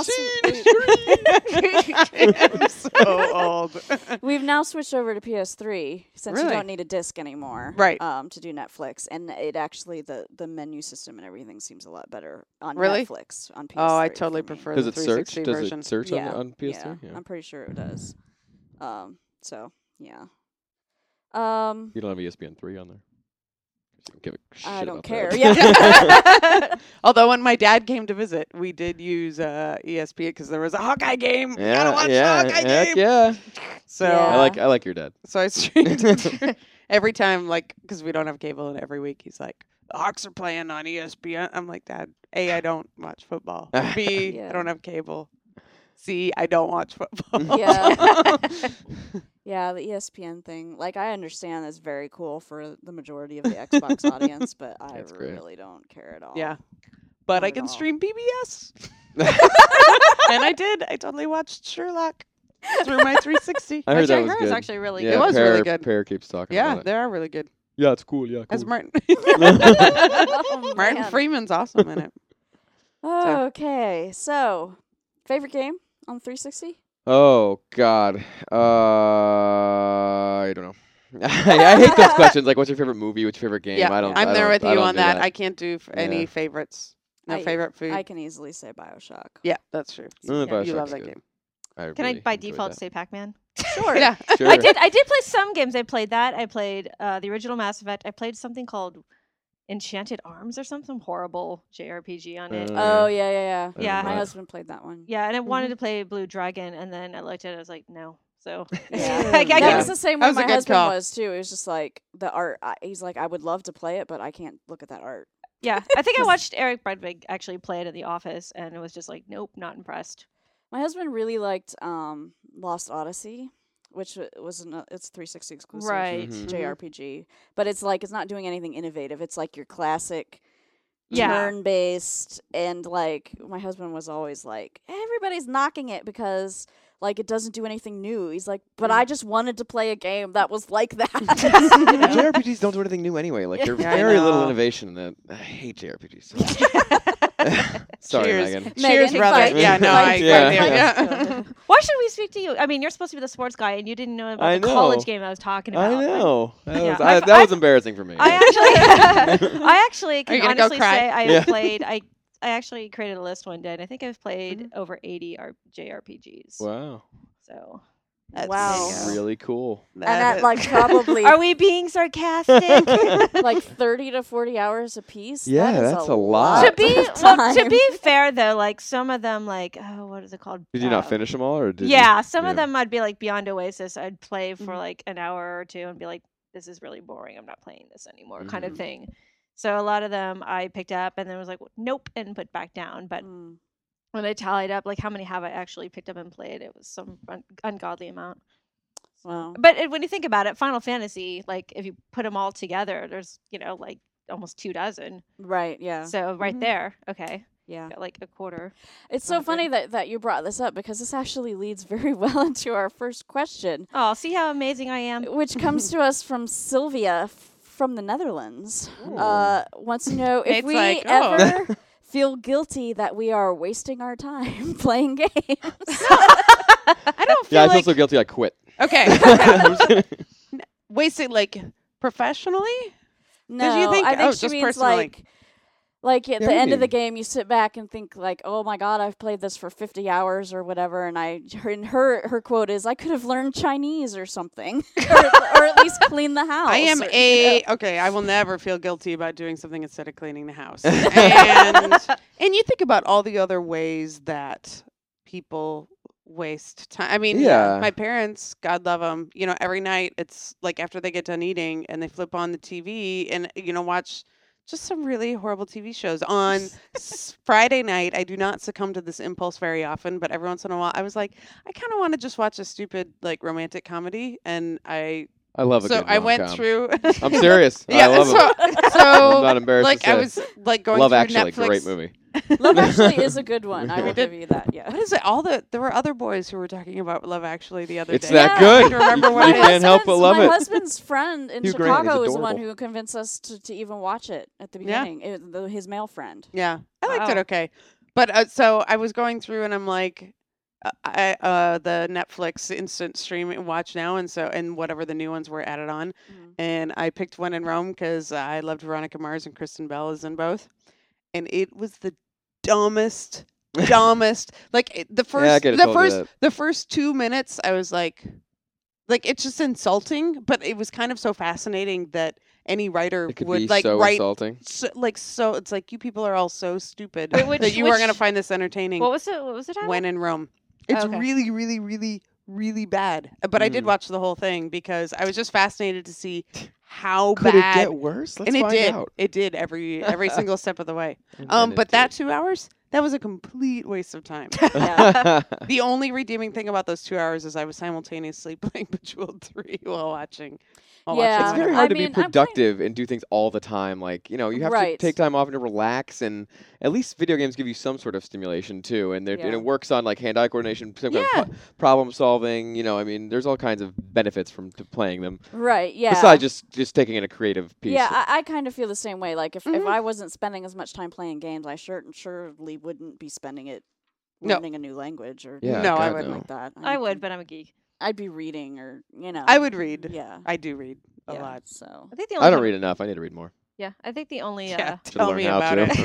I'm so old. We've now switched over to PS3 since you Really? don't need a disc anymore, Right. To do Netflix, and it actually the menu system and everything seems a lot better on Really? Netflix on PS3. Oh, I totally for me. prefer Does the it search? 360 Does version. it search Yeah, on PS3? Yeah, I'm pretty sure it does. So yeah. You don't have ESPN3 on there. Give a shit I don't about care. that. Yeah. Although when my dad came to visit, we did use ESPN because there was a Hawkeye game. Gotta watch the Hawkeye heck game. yeah. So Yeah. I like your dad. so I streamed it every time, like, because we don't have cable, and every week he's like, the Hawks are playing on ESPN. I'm like, Dad, A, I don't watch football. B, Yeah. I don't have cable. C, I don't watch football. Yeah. Yeah, the ESPN thing. Like, I understand that's very cool for the majority of the Xbox audience, but I That's great. really don't care at all. Yeah. But Not I at can all. stream PBS. And I did. I totally watched Sherlock through my 360. I heard Which that I was heard good. was actually really Yeah, It was good. really good. Pear keeps talking Yeah, about it. they are really good. Yeah, it's cool. Yeah, cool. As Martin Oh, Martin man. Freeman's awesome in it. Okay, so favorite game on 360? Oh God. I don't know. I hate those questions. Like, what's your favorite movie? What's your favorite game? Yeah, I don't. I'm I there don't- with I you don't on do that. I can't do any Yeah. favorites. No I- favorite food. I can easily say BioShock. Yeah, that's true. Mm, Yeah. You love BioShock's that good. game. Can I, really by enjoyed default, that. say Pac-Man? Sure. Yeah. Sure. I did play some games. I played that. I played the original Mass Effect. I played something called Enchanted Arms or something horrible JRPG on it. Oh, yeah. I Yeah. remember My that. husband played that one. Yeah, and I wanted Mhm. to play Blue Dragon, and then I looked at it. I was like, no. So Yeah. I That gave was it- the same That way was a my good husband call. was, too. It was just like the art. He's like, I would love to play it, but I can't look at that art. yeah, I think I watched Eric Bredvig actually play it in the office, and it was just like, nope, not impressed. My husband really liked Lost Odyssey, which it's 360 exclusive. Right. Mhm. JRPG, but it's like it's not doing anything innovative. It's like your classic Yeah. turn-based, and like my husband was always like, everybody's knocking it because like it doesn't do anything new. He's like, but I just wanted to play a game that was like that. You know? JRPGs don't do anything new anyway. Like, there's Yeah, I very little know. innovation in that. I hate JRPGs. Sorry, Cheers. Megan. Cheers, Megan, brother. fight. Yeah, no, Fight. yeah. Why should we speak to you? I mean, you're supposed to be the sports guy, and you didn't know about I the college know. game I was talking about. I know. Yeah. That was embarrassing for me. I actually Are you can gonna go honestly cry? say I Yeah. have played. I actually created a list one day, and I think I've played over 80 JRPGs. Wow. So, That's Wow. there you go. Really cool. And at like probably are we being sarcastic? like 30 to 40 hours a piece. Yeah, That is that's a lot. to be of time. to be fair though, like some of them, like what is it called? Did you not finish them all, or did Yeah, you? some of Yeah. them I'd be like Beyond Oasis. I'd play for Mhm. like an hour or two and be like, this is really boring. I'm not playing this anymore, kind of Mhm. thing. So a lot of them I picked up and then was like, nope, and put back down. But Mm. when I tallied up, like how many have I actually picked up and played, it was some ungodly amount. Wow. But when you think about it, Final Fantasy, like if you put them all together, there's like almost 24. Right. Yeah. So right Mhm. there, okay, Yeah. got like a quarter. It's so Okay. funny that you brought this up because this actually leads very well into our first question, Oh, see how amazing I am. which comes to us from Sylvia from the Netherlands. Ooh. Wants to know if It's we like, oh. ever feel guilty that we are wasting our time playing games. I don't feel Yeah, I feel like so guilty. I quit. okay. Wasted like professionally. No, you think- I think oh, she just means personally. like at Yeah, the what do end you of the mean? game, you sit back and think like, "Oh my God, I've played this for 50 hours or whatever." And her quote is, "I could have learned Chinese or something, or at least clean the house." I am or, you know. okay. I will never feel guilty about doing something instead of cleaning the house. And you think about all the other ways that people waste time. I mean, Yeah. my parents, God love them. Every night it's like after they get done eating and they flip on the TV and watch just some really horrible TV shows on Friday night. I do not succumb to this impulse very often, but every once in a while, I was like, I kind of want to just watch a stupid like romantic comedy, and I love a good I went rom-com. through. I'm serious. Yeah, I love it. so I'm not embarrassed like to say. I was like going Love through Actually, Netflix. great movie. Love Actually is a good one. I will We did- give you that. Yeah. What is it? There were other boys who were talking about Love Actually the other It's day. that Yeah. good. I don't remember You what it is. can't help but love my it. husband's friend in Hugh Grant is Chicago is the one adorable. who convinced us to even watch it at the Yeah. beginning. His male friend. Yeah, I liked it Wow. okay, but so I was going through and I'm like, the Netflix instant stream and watch now, and whatever the new ones were added on, and I picked When in Rome because I loved Veronica Mars and Kristen Bell is in both, and it was the dumbest. Like the first, I could've told you that. the first 2 minutes, I was like it's just insulting, but it was kind of so fascinating that any writer It could would be like so write insulting. so it's like you people are all so stupid Wait, that you weren't which- gonna find this entertaining. What was the title? When in Rome. It's okay. really, really, really, really bad. But I did Mm. watch the whole thing because I was just fascinated to see how Could bad it get worse? Let's and it find did. out. It did every single step of the way. And it But that did. 2 hours, that was a complete waste of time. Yeah. The only redeeming thing about those 2 hours is I was simultaneously playing Bejeweled 3 while watching. Yeah. It's When very in hard I to mean, be I'm productive and do things all the time. Like, you have Right. to take time off and to relax. And at least video games give you some sort of stimulation, too. And, and Yeah. it works on, like, hand-eye coordination, some kind Yeah. of problem solving. I mean, there's all kinds of benefits to playing them. Right. Yeah. Besides just taking in a creative piece. Yeah, I kind of feel the same way. Like if Mhm. I wasn't spending as much time playing games, I surely wouldn't be spending it No. learning a new language or Yeah, No, I God, wouldn't. like that. I would, but I'm a geek. I'd be reading or I would read. Yeah. I do read a yeah, lot. So I think the only I don't time- read enough. I need to read more. Yeah, I think the only Yeah, Should tell learn me how about to. it.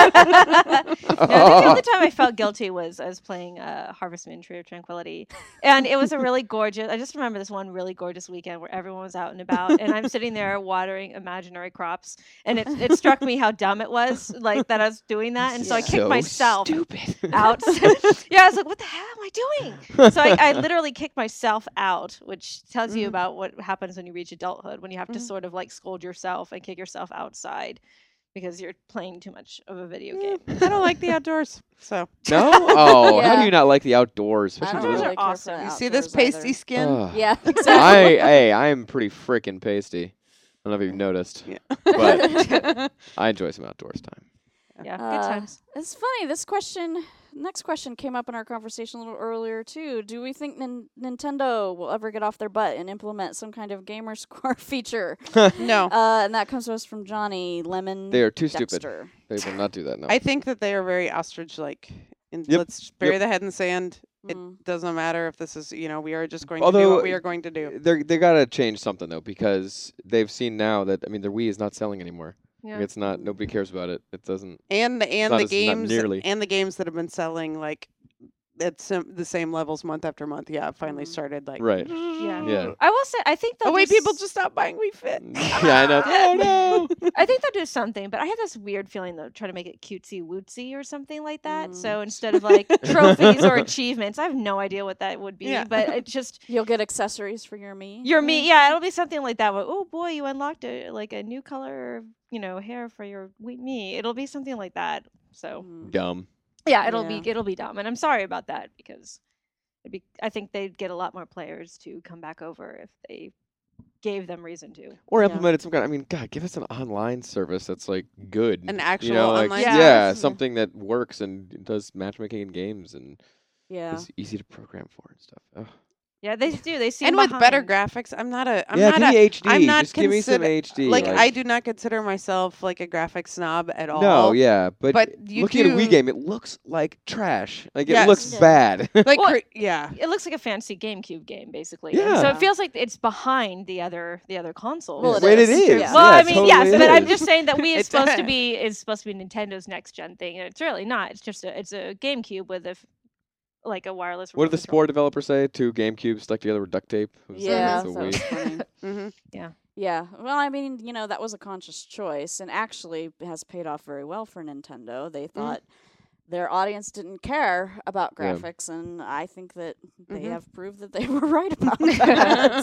I think the only time I felt guilty was I was playing Harvest Moon: Tree of Tranquility, and it was a really gorgeous. I just remember this one really gorgeous weekend where everyone was out and about, and I'm sitting there watering imaginary crops, and it struck me how dumb it was, like that I was doing that, and so I Yeah. kicked So myself stupid. out. Yeah, I was like, "What the hell am I doing?" So I literally kicked myself out, which tells you Mhm. about what happens when you reach adulthood, when you have to Mhm. sort of like scold yourself and kick yourself outside because you're playing too much of a video game. I don't like the outdoors. So No? Oh, how Yeah. do you not like the outdoors? I Especially don't Outdoors really are care for awesome. the you see this outdoors pasty either. skin? Ugh. Yeah, exactly. I am pretty freaking pasty. I don't know if you've noticed, Yeah. but I enjoy some outdoors time. Yeah, good times. It's funny. This question next question came up in our conversation a little earlier too. Do we think Nintendo will ever get off their butt and implement some kind of gamer score feature? No. And that comes to us from Johnny Lemon. They are too stupid. Dexter. They will not do that. No. I think that they are very ostrich-like. And Yep. let's bury Yep. the head in the sand. It Mm. doesn't matter if this is, we are just going to do Although what we are going to do. they gotta change something though, because they've seen now that their Wii is not selling anymore. Yeah. It's not. Nobody cares about it. It doesn't. And not the as- not games nearly. and the games that have been selling like at the same levels month after month. Yeah, finally Mhm. started like Right. Yeah. Yeah. I will say, I think they'll Oh wait, do people s- just stopped buying Wii Fit. Yeah, I know. Oh no. I think they'll do something, but I have this weird feeling they'll try to make it cutesy wootsy or something like that. Mm. So instead of like trophies or achievements, I have no idea what that would be. Yeah. But it just You'll get accessories for your me. your me, yeah, it'll be something like that. Where, oh boy, you unlocked a new color, hair for your me. It'll be something like that. So Mm. Dumb. yeah, Yeah. it'll be dumb, and I'm sorry about that because I think they'd get a lot more players to come back over if they gave them reason to. Or Yeah. implemented some kind. I mean, God, give us an online service that's like good. An actual you know, like, online yeah, service? something that works and does matchmaking in games and Yeah. is easy to program for and stuff. Ugh. Yeah, they do. They seem And with better behind. graphies, I'm not a give me HD. I'm not Just give me some HD. like I do not consider myself like a graphic snob at all. No, yeah, but you looking at a Wii do- game, it looks like trash. Like it Yes. looks Yeah. bad. Like Well, yeah. It looks like a fancy GameCube game, basically. And so Yeah. it feels like it's behind the other consoles. Well, it Wait, it is. is. Yeah. Well, Yeah, I it mean, totally yes, but I'm is. just saying that Wii is It supposed to does. be Nintendo's next gen thing, and it's really not. It's just it's a GameCube with like a wireless. What remote did the control. Spore developer say? 2 GameCubes stuck together with duct tape. It was- Yeah, it was that a was Wii. funny. Mm-hmm. Yeah. Well, I mean, that was a conscious choice and actually has paid off very well for Nintendo. They thought their audience didn't care about Yeah. graphics, and I think that they Mhm. have proved that they were right about that.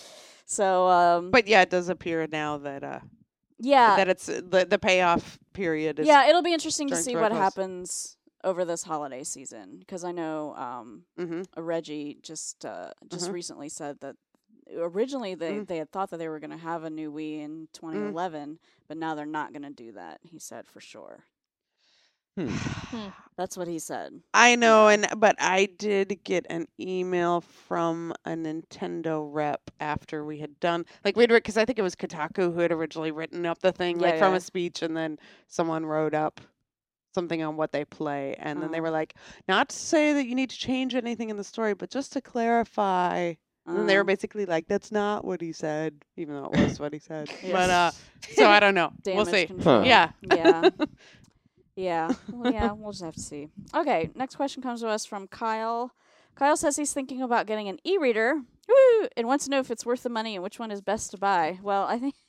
So, But yeah, it does appear now that yeah. that it's the payoff period is Yeah, it'll be interesting to drawing see to a what close. happens over this holiday season because I know Mhm. Reggie just Uh-huh. recently said that originally they Mm. had thought that they were going to have a new Wii in 2011, but now they're not going to do that. He said for sure. That's what he said. I know, Yeah. but I did get an email from a Nintendo rep after we had done, like because I think it was Kotaku who had originally written up the thing, Yeah, like from yeah. a speech, and then someone wrote up something on what they play, and then they Oh. were like, not to say that you need to change anything in the story, but just to clarify. And then they were basically like, "That's not what he said," even though it was what he said. Yeah. But so I don't know. damage We'll see. control. Yeah. Yeah. Yeah. Well, yeah, we'll just have to see. Okay, next question comes to us from Kyle. Kyle says he's thinking about getting an e-reader and wants to know if it's worth the money and which one is best to buy. Well, I think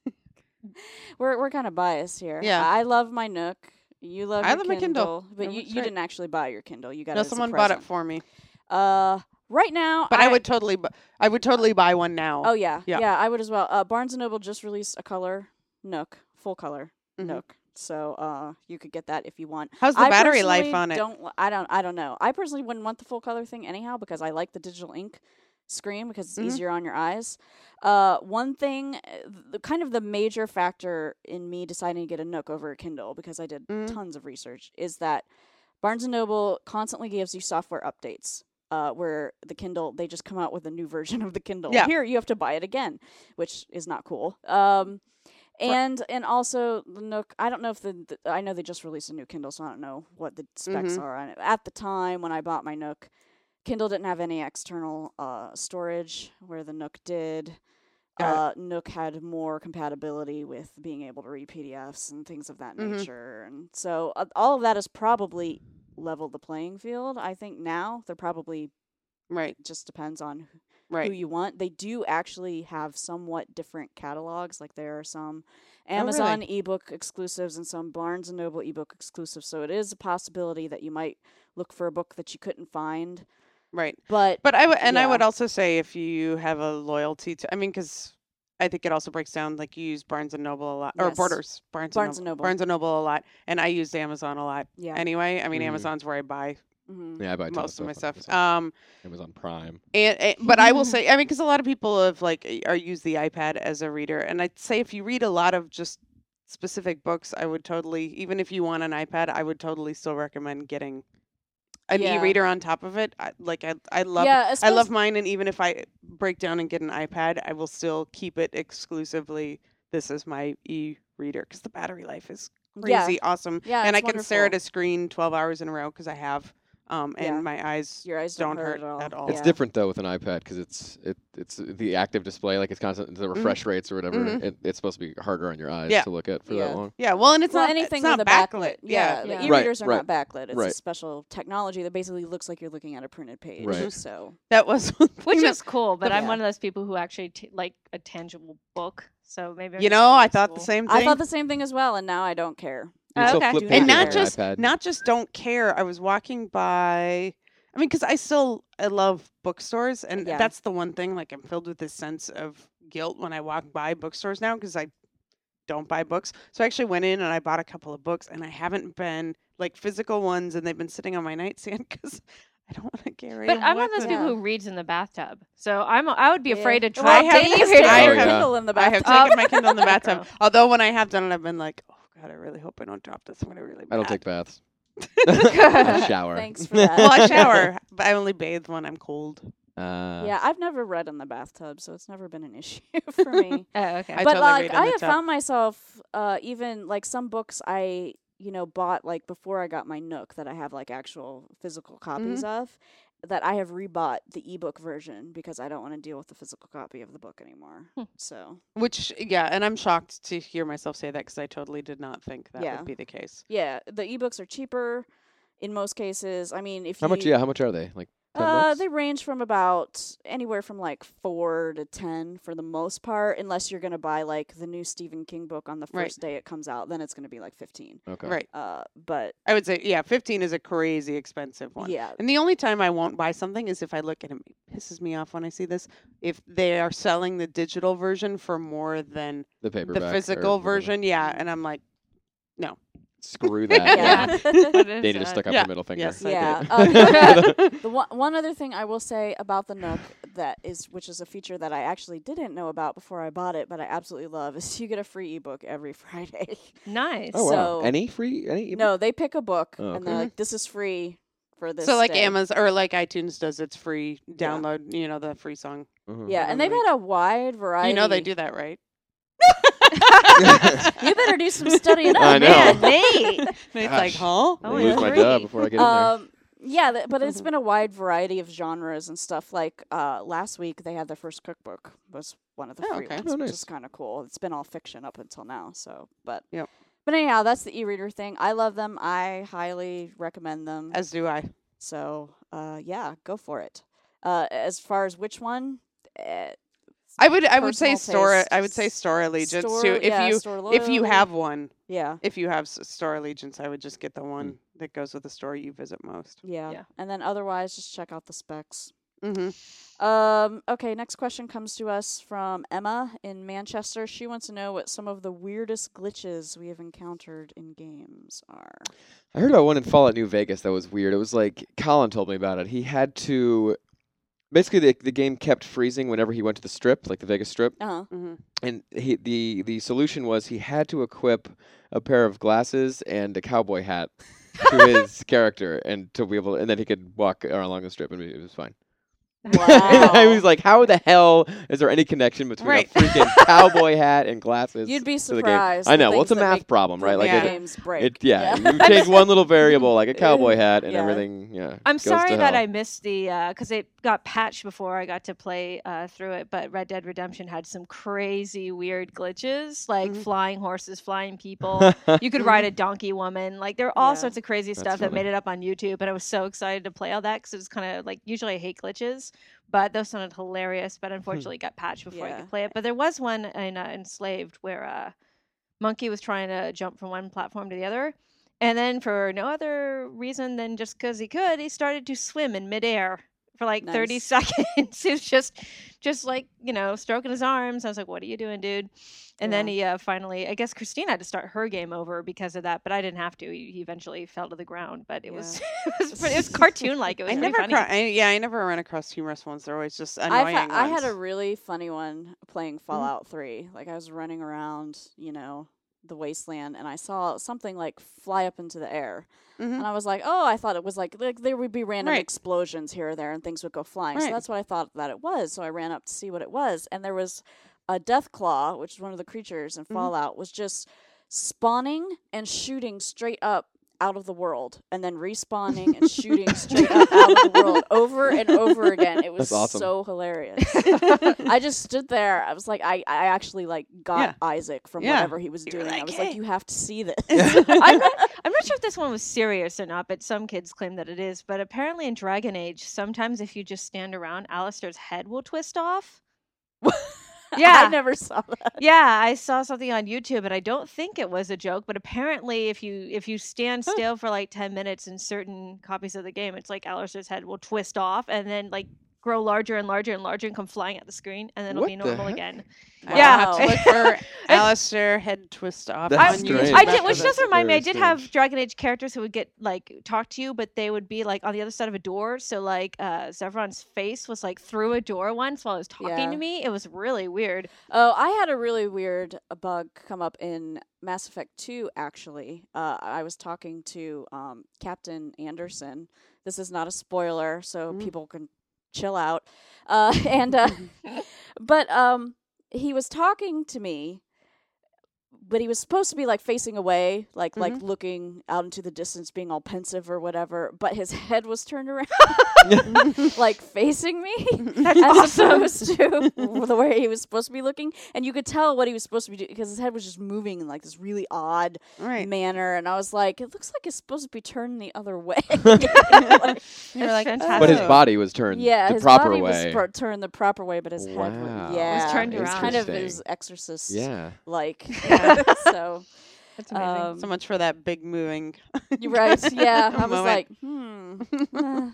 we're kind of biased here. Yeah. I love my Nook. You love I your love my Kindle. but It you works great. didn't actually buy your Kindle. You got No, it as a someone bought it present. for me. Right now, But I would totally buy one now. Oh yeah, Yeah. yeah, I would as well. Barnes and Noble just released a color Nook, full color Mhm. Nook. So you could get that if you want. How's the I battery life personally on it? I don't know. I personally wouldn't want the full color thing anyhow because I like the digital ink screen because it's Mhm. easier on your eyes. One thing, the major factor in me deciding to get a Nook over a Kindle because I did Mhm. tons of research is that Barnes and Noble constantly gives you software updates. Where the Kindle, they just come out with a new version of the Kindle. Yeah. Here, you have to buy it again, which is not cool. And also the Nook, I don't know if I know they just released a new Kindle, so I don't know what the specs Mhm. are on it. At the time when I bought my Nook, Kindle didn't have any external storage, where the Nook did. Got Nook had more compatibility with being able to read PDFs and things of that Mhm. nature, and so all of that has probably leveled the playing field. I think now they're probably Right, just depends on who right. you want. They do actually have somewhat different catalogs. Like there are some really? Amazon ebook exclusives and some Barnes and Noble ebook exclusives. So it is a possibility that you might look for a book that you couldn't find. Right. But But I Yeah. would also say if you have a loyalty to, I mean, because I think it also breaks down, like you use Barnes and Noble a lot, or Yes. Borders, Barnes and Noble. Barnes and Noble a lot, and I used Amazon a lot. yeah, Anyway, I mean, Mhm. Amazon's where I buy hmm Yeah, I buy a ton most of my on stuff. Amazon. Amazon Prime. But I will say, I mean, because a lot of people have use the iPad as a reader, and I'd say if you read a lot of just specific books, I would totally, even if you want an iPad, I would totally still recommend getting an Yeah. e-reader on top of it. I love Yeah, I love mine, and even if I break down and get an iPad, I will still keep it exclusively. This is my e-reader because the battery life is crazy awesome. Yeah, and I it's can stare at wonderful. a screen 12 hours in a row because I have, and Yeah. my eyes Your eyes don't don't hurt hurt at all. It's Yeah. different though with an iPad because it's the active display, like it's constant the refresh rates or whatever. Mhm. It's supposed to be harder on your eyes Yeah. to look at for Yeah. that long. Yeah, well, and it's Well, not anything it's not with a backlit. Yeah, Yeah. the Right, e-readers are right, not backlit. It's right. a special technology that basically looks like you're looking at a printed page. Right. So That was one Which thing that- is cool, but I'm Yeah. one of those people who actually like a tangible book. So maybe I'm you just know, I old thought the school. same thing. I thought the same thing as well, and now I don't care. You can still Okay. flip And pages and on not your just iPad. not just don't care. I was walking by. I mean, because I love bookstores, and Yeah. that's the one thing. Like, I'm filled with this sense of guilt when I walk by bookstores now because I don't buy books. So I actually went in and I bought a couple of books, and I haven't been like physical ones, and they've been sitting on my nightstand because I don't want to carry. But them I'm one of with those me. people who reads in the bathtub. So I would be afraid to Yeah. try Well, have Dave to has stick taken my her yeah. Kindle in the I have bathtub. taken my Kindle in the bathtub. Girl. Although when I have done it, I've been like, oh God, I really hope I don't drop this. I'm gonna really. I don't bad. take baths. I shower. Thanks for that. Well, I shower, but I only bathe when I'm cold. Yeah, I've never read in the bathtub, so it's never been an issue for me. Oh, okay. I but totally like read in I the have tub. found myself even like some books I bought like before I got my Nook that I have like actual physical copies of that I have rebought the ebook version because I don't want to deal with the physical copy of the book anymore. So Which, yeah, and I'm shocked to hear myself say that because I totally did not think that Yeah. would be the case. yeah, the ebooks are cheaper in most cases. I mean, if How much? you, Yeah, how much are they? Like 10 bucks? they range from about anywhere from like 4 to 10 for the most part, unless you're gonna buy like the new Stephen King book on the Right. first day it comes out, then it's gonna be like 15. Okay. Right. But I would say, yeah, 15 is a crazy expensive one. yeah, And the only time I won't buy something is if I look at it, it pisses me off when I see this. If they are selling the digital version for more than The paperback. the or physical whatever. version, yeah, and I'm like, no. Screw that. Yeah. What is Dana just that? stuck up Yeah. her middle finger. Yes, I yeah. did. The one other thing I will say about the Nook which is a feature that I actually didn't know about before I bought it, but I absolutely love, is you get a free ebook every Friday. Nice. Oh wow. So- Any free? Any? ebook? No, they pick a book Oh, and they're okay. like, "This is free for this." So like day. Amazon or like iTunes does its free download, the free song. Mhm. Yeah, and they've Every had a wide variety. You know they do that, right? You better do some studying up. I know. Man, Nate. And it's Gosh. like, huh? I Oh, lose yeah. my Free. job before I get in there. Yeah, but it's been a wide variety of genres and stuff. Like last week, they had their first cookbook was one of the Oh, free okay. ones, Oh, which nice. is kind of cool. It's been all fiction up until now, so but Yep. But anyhow, that's the e-reader thing. I love them. I highly recommend them. As do I. So yeah, go for it. As far as which one, I would say Personal store. taste. I would say store allegiance Store- too. yeah, If store you loyalty. have one, yeah. if you have store allegiance, I would just get the one that goes with the store you visit most. Yeah. Yeah. And then otherwise, just check out the specs. Mm-hmm. Okay, next question comes to us from Emma in Manchester. She wants to know what some of the weirdest glitches we have encountered in games are. I heard about one in Fallout New Vegas that was weird. It was like Colin told me about it. He had to basically the game kept freezing whenever he went to the strip, like the Vegas Strip, Uh-huh. Mm-hmm. and the solution was he had to equip a pair of glasses and a cowboy hat to his character, and to be able, and then he could walk along the strip, and it was fine. Wow. I was like, how the hell is there any connection between Right. a freaking cowboy hat and glasses? You'd be to the game? surprised. I the know. Well, it's a things that math make problem, right? Like Yeah. games break. you change one little variable, like a cowboy hat, and Yeah. everything. Yeah. I'm goes sorry to that hell. I missed the because it got patched before I got to play through it. But Red Dead Redemption had some crazy weird glitches, like Mhm. flying horses, flying people. You could ride a donkey woman. Like there were all Yeah. sorts of crazy That's stuff that funny. made it up on YouTube. And I was so excited to play all that because it was kind of like usually I hate glitches, but those sounded hilarious. But unfortunately, it got patched before I Yeah. could play it. But there was one in Enslaved where Monkey was trying to jump from one platform to the other. And then, for no other reason than just because he could, he started to swim in midair for like 30 Nice. seconds. He was just like, stroking his arms. I was like, what are you doing, dude? And then he finally, I guess Christine had to start her game over because of that, but I didn't have to. He eventually fell to the ground, but it was it was cartoon like. It was I pretty never, funny. I never ran across humorous ones. They're always just annoying. I had ones. a really funny one playing Fallout 3. Like I was running around, the wasteland, and I saw something like fly up into the air. Mhm. And I was like, oh, I thought it was like there would be random Right. explosions here or there and things would go flying. So Right. that's what I thought that it was. So I ran up to see what it was. And there was a death claw, which is one of the creatures in Fallout, was just spawning and shooting straight up out of the world and then respawning and shooting straight up out of the world over and over again. It was That's awesome. so hilarious. I just stood there. I was like, I actually like got Yeah. Isaac from Yeah. whatever he was You're doing. I like, was "Hey." like, you have to see this. I'm not sure if this one was serious or not, but some kids claim that it is. But apparently in Dragon Age, sometimes if you just stand around, Alistair's head will twist off. I Yeah. never saw that. Yeah, I saw something on YouTube, and I don't think it was a joke. But apparently, if you stand still for like 10 minutes in certain copies of the game, it's like Alistair's head will twist off and then like grow larger and larger and larger and come flying at the screen, and then it'll What be the normal heck? again. I Yeah. will have to look for Alistair head twist off. That's on strange. YouTube I after did, which this. does remind me. I Very did have strange. Dragon Age characters who would get like talk to you, but they would be like on the other side of a door. So like Zevron's face was like through a door once while I was talking Yeah. to me. It was really weird. Oh, I had a really weird bug come up in Mass Effect 2, actually. I was talking to Captain Anderson. This is not a spoiler, so people can chill out. But he was talking to me, but he was supposed to be like facing away, like looking out into the distance, being all pensive or whatever. But his head was turned around, like facing me, That's as awesome. opposed to the way he was supposed to be looking. And you could tell what he was supposed to be doing because his head was just moving in like this really odd Right. manner. And I was like, it looks like it's supposed to be turned the other way. Like, You're like, fantastic. But his "Oh." body was turned yeah, the his proper body way. was turned the proper way, but his head Wow. was, yeah, Was turned it's around. kind of his Interesting. exorcist Yeah. like. So That's amazing. So much for that big moving. you're right. Yeah, I was Moment. like,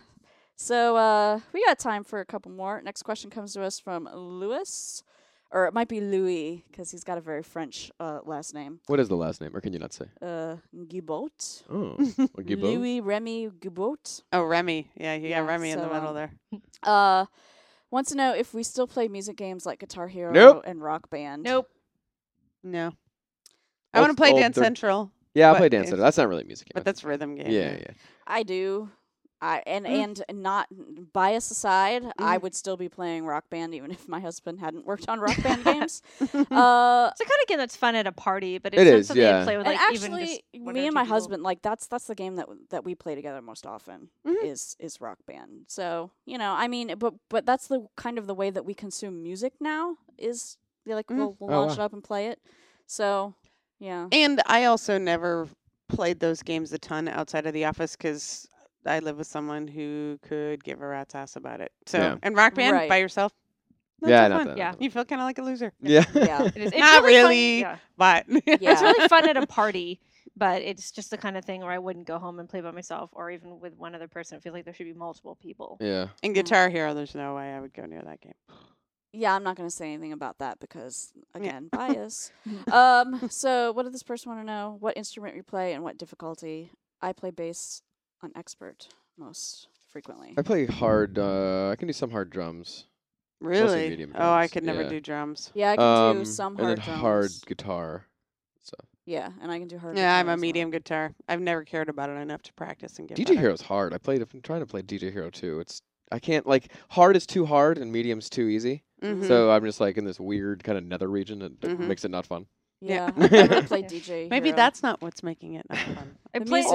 So we got time for a couple more. Next question comes to us from Louis, or it might be Louis because he's got a very French last name. What is the last name, or can you not say? Guibault. Oh, or Guibault? Louis Remy Guibault. Oh, Remy. Yeah, you Yeah, got Remy in the so, middle there. Wants to know if we still play music games like Guitar Hero Nope. and Rock Band. Nope. No. I want to play Old Dance third- Central, Yeah, I'll But play Dance if- Center. That's not really music. but that's rhythm game. yeah, yeah. I do. And not bias aside, I would still be playing Rock Band even if my husband hadn't worked on Rock Band games. It's the kind of game that's fun at a party, but it's It not is, something yeah. to play with And like even actually, just one or me and two my people. husband, like that's the game that we play together most often is Rock Band. So I mean, but that's the kind of the way that we consume music now. Is like we'll Oh, launch wow. it up and play it. So yeah, And I also never played those games a ton outside of the office because I live with someone who could give a rat's ass about it. So, Yeah. and Rock Band Right. by yourself, not Yeah, so not fun. that. Yeah. You feel kind of like a loser. Yeah. yeah, It is. It's Not really fun- really. yeah. But yeah. It's really fun at a party, but it's just the kind of thing where I wouldn't go home and play by myself or even with one other person. I feel like there should be multiple people. Yeah. in Guitar Hero, there's no way I would go near that game. Yeah, I'm not going to say anything about that because, again, bias. Mm-hmm. So what did this person want to know? What instrument you play and what difficulty? I play bass on expert most frequently. I play hard. I can do some hard drums. Really? medium Oh, I drums, could never yeah. do drums. Yeah, I can do Um, some and hard then drums. hard guitar. So Yeah, and I can do hard. Yeah, I'm guitar a as well. medium guitar. I've never cared about it enough to practice and get DJ better. Hero's hard. I've been trying to play DJ Hero too. I can't hard is too hard and medium's too easy. Mhm. So I'm just like in this weird kind of nether region that Mhm. makes it not fun. Yeah, Yeah. I've never played Yeah. DJ. Maybe Hero. that's not what's making it not fun. I The played, music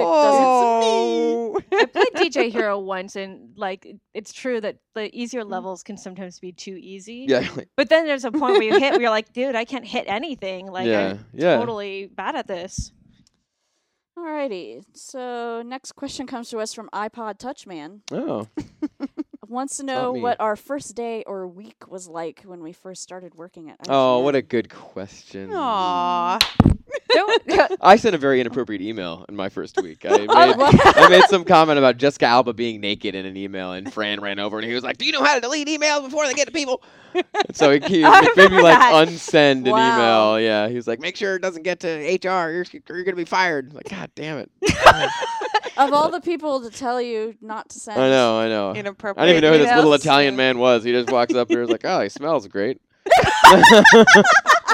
Oh, I played DJ Hero once, and like it's true that the easier Mm. levels can sometimes be too easy. Yeah. But then there's a point where you hit where you're like, dude, I can't hit anything. Like yeah. I'm Yeah. totally bad at this. Alrighty. So next question comes to us from iPod Touchman. Oh. Wants to Not know me. what our first day or week was like when we first started working at IGN. Oh, what a good question. Aw. I sent a very inappropriate email in my first week. I Oh, made, what? I made some comment about Jessica Alba being naked in an email, and Fran ran over and he was like, "Do you know how to delete emails before they get to people?" And so he I made me remember like that. unsend an Wow. email. Yeah, he was like, "Make sure it doesn't get to HR. You're gonna be fired." I'm like, God damn it. Of all the people to tell you not to send. I know. I don't Inappropriate. even know who this little emails. Italian man was. He just walks up here and is like, "Oh, he smells great."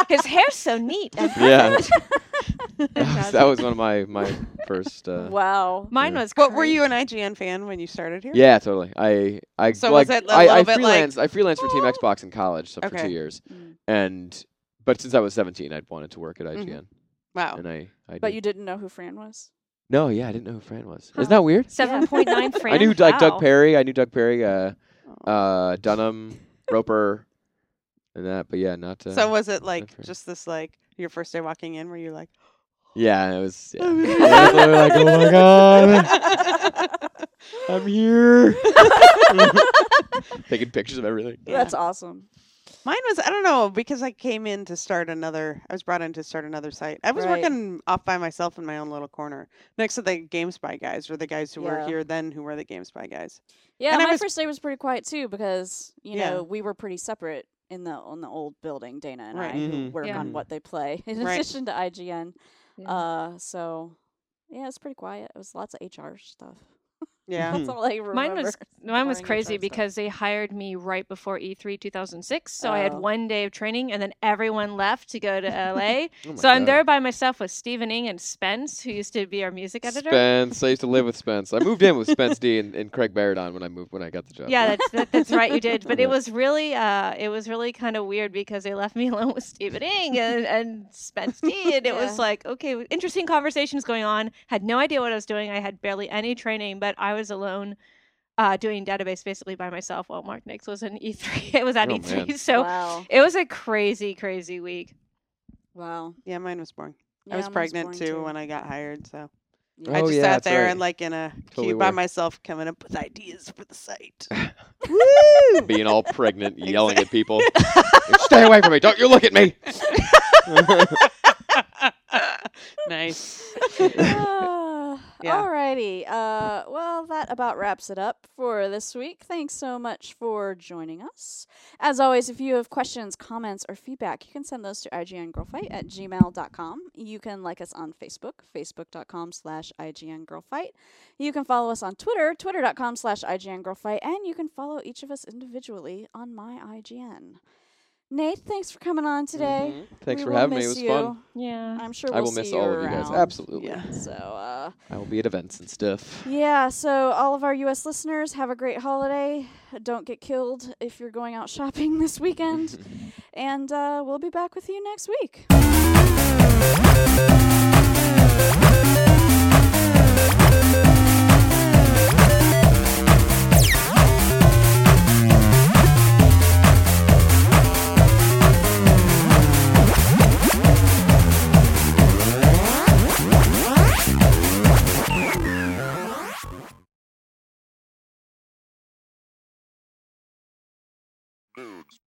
His hair's so neat. And Yeah. perfect. That was one of my first. Wow. Mine Yeah. was. But were great. you an IGN fan when you started here? Yeah, totally. I So like, was it a I little bit like, freelanced. I freelanced for Team "Oh." Xbox in college, so for Okay. 2 years, Mm. but since I was 17, I'd wanted to work at IGN, Wow. and I But did. you didn't know who Fran was? No, yeah, I didn't know who Fran was. Huh. Isn't that weird? 7.9 Fran. I knew like Wow. Doug Perry. I knew Doug Perry, Oh. Dunham, Roper, and that. But yeah, not. So was it like Fran. just this like your first day walking in where you're like, Yeah, it was. Yeah. Yeah, they were like, oh my god, I'm here. Taking pictures of everything. Yeah. That's awesome. Mine was, I don't know, because I came in to start another, I was brought in to start another site. I was Right. working off by myself in my own little corner next to the GameSpy guys, or the guys who were Yeah. here then who were the GameSpy guys. Yeah, And I my was- first day was pretty quiet too because Yeah. know we were pretty separate in the old building. Dana and Right. I who Mhm. work Yeah. on what they play in Right. addition to IGN. Yeah. So yeah, it's pretty quiet. It was lots of HR stuff. Yeah. That's all I remember. Mine was boring crazy HR stuff. because they hired me right before E3 2006. So I had Oh. 1 day of training, and then everyone left to go to LA. Oh my So I'm God. there by myself with Stephen Ing and Spence, who used to be our music editor. Spence. I used to live with Spence. I moved in with Spence D and Craig Baradon when I got the job. Yeah, that's right, you did. But Yeah. it was really kind of weird because they left me alone with Stephen Ing and Spence D, and it Yeah. was like, okay, interesting conversations going on. Had no idea what I was doing. I had barely any training, but I was alone. Doing database basically by myself while Mark Nix was in E3. It was at Oh, E3, man. so wow, it was a crazy, crazy week. wow. Yeah, mine was boring. Yeah, I was mine pregnant boring too when I got hired, so Yeah. I Oh, just yeah, sat that's there right. and like in a Totally queue by were. myself coming up with ideas for the site. Woo! Being all pregnant, yelling at people. Stay away from me! Don't you look at me! Nice. Alrighty. Well, that about wraps it up for this week. Thanks so much for joining us. As always, if you have questions, comments, or feedback, you can send those to IGNGirlfight@gmail.com. You can like us on Facebook, facebook.com/IGNGirlfight. You can follow us on Twitter, twitter.com/IGNGirlfight, and you can follow each of us individually on my IGN. Nate, thanks for coming on today. Mhm. Thanks We for will having me. It miss was you. fun. Yeah. I'm sure I we'll will miss see you all of you guys. around. Absolutely. Yeah. So, I will be at events and stuff. yeah, so all of our U.S. listeners, have a great holiday. Don't get killed if you're going out shopping this weekend. And we'll be back with you next week. Dudes.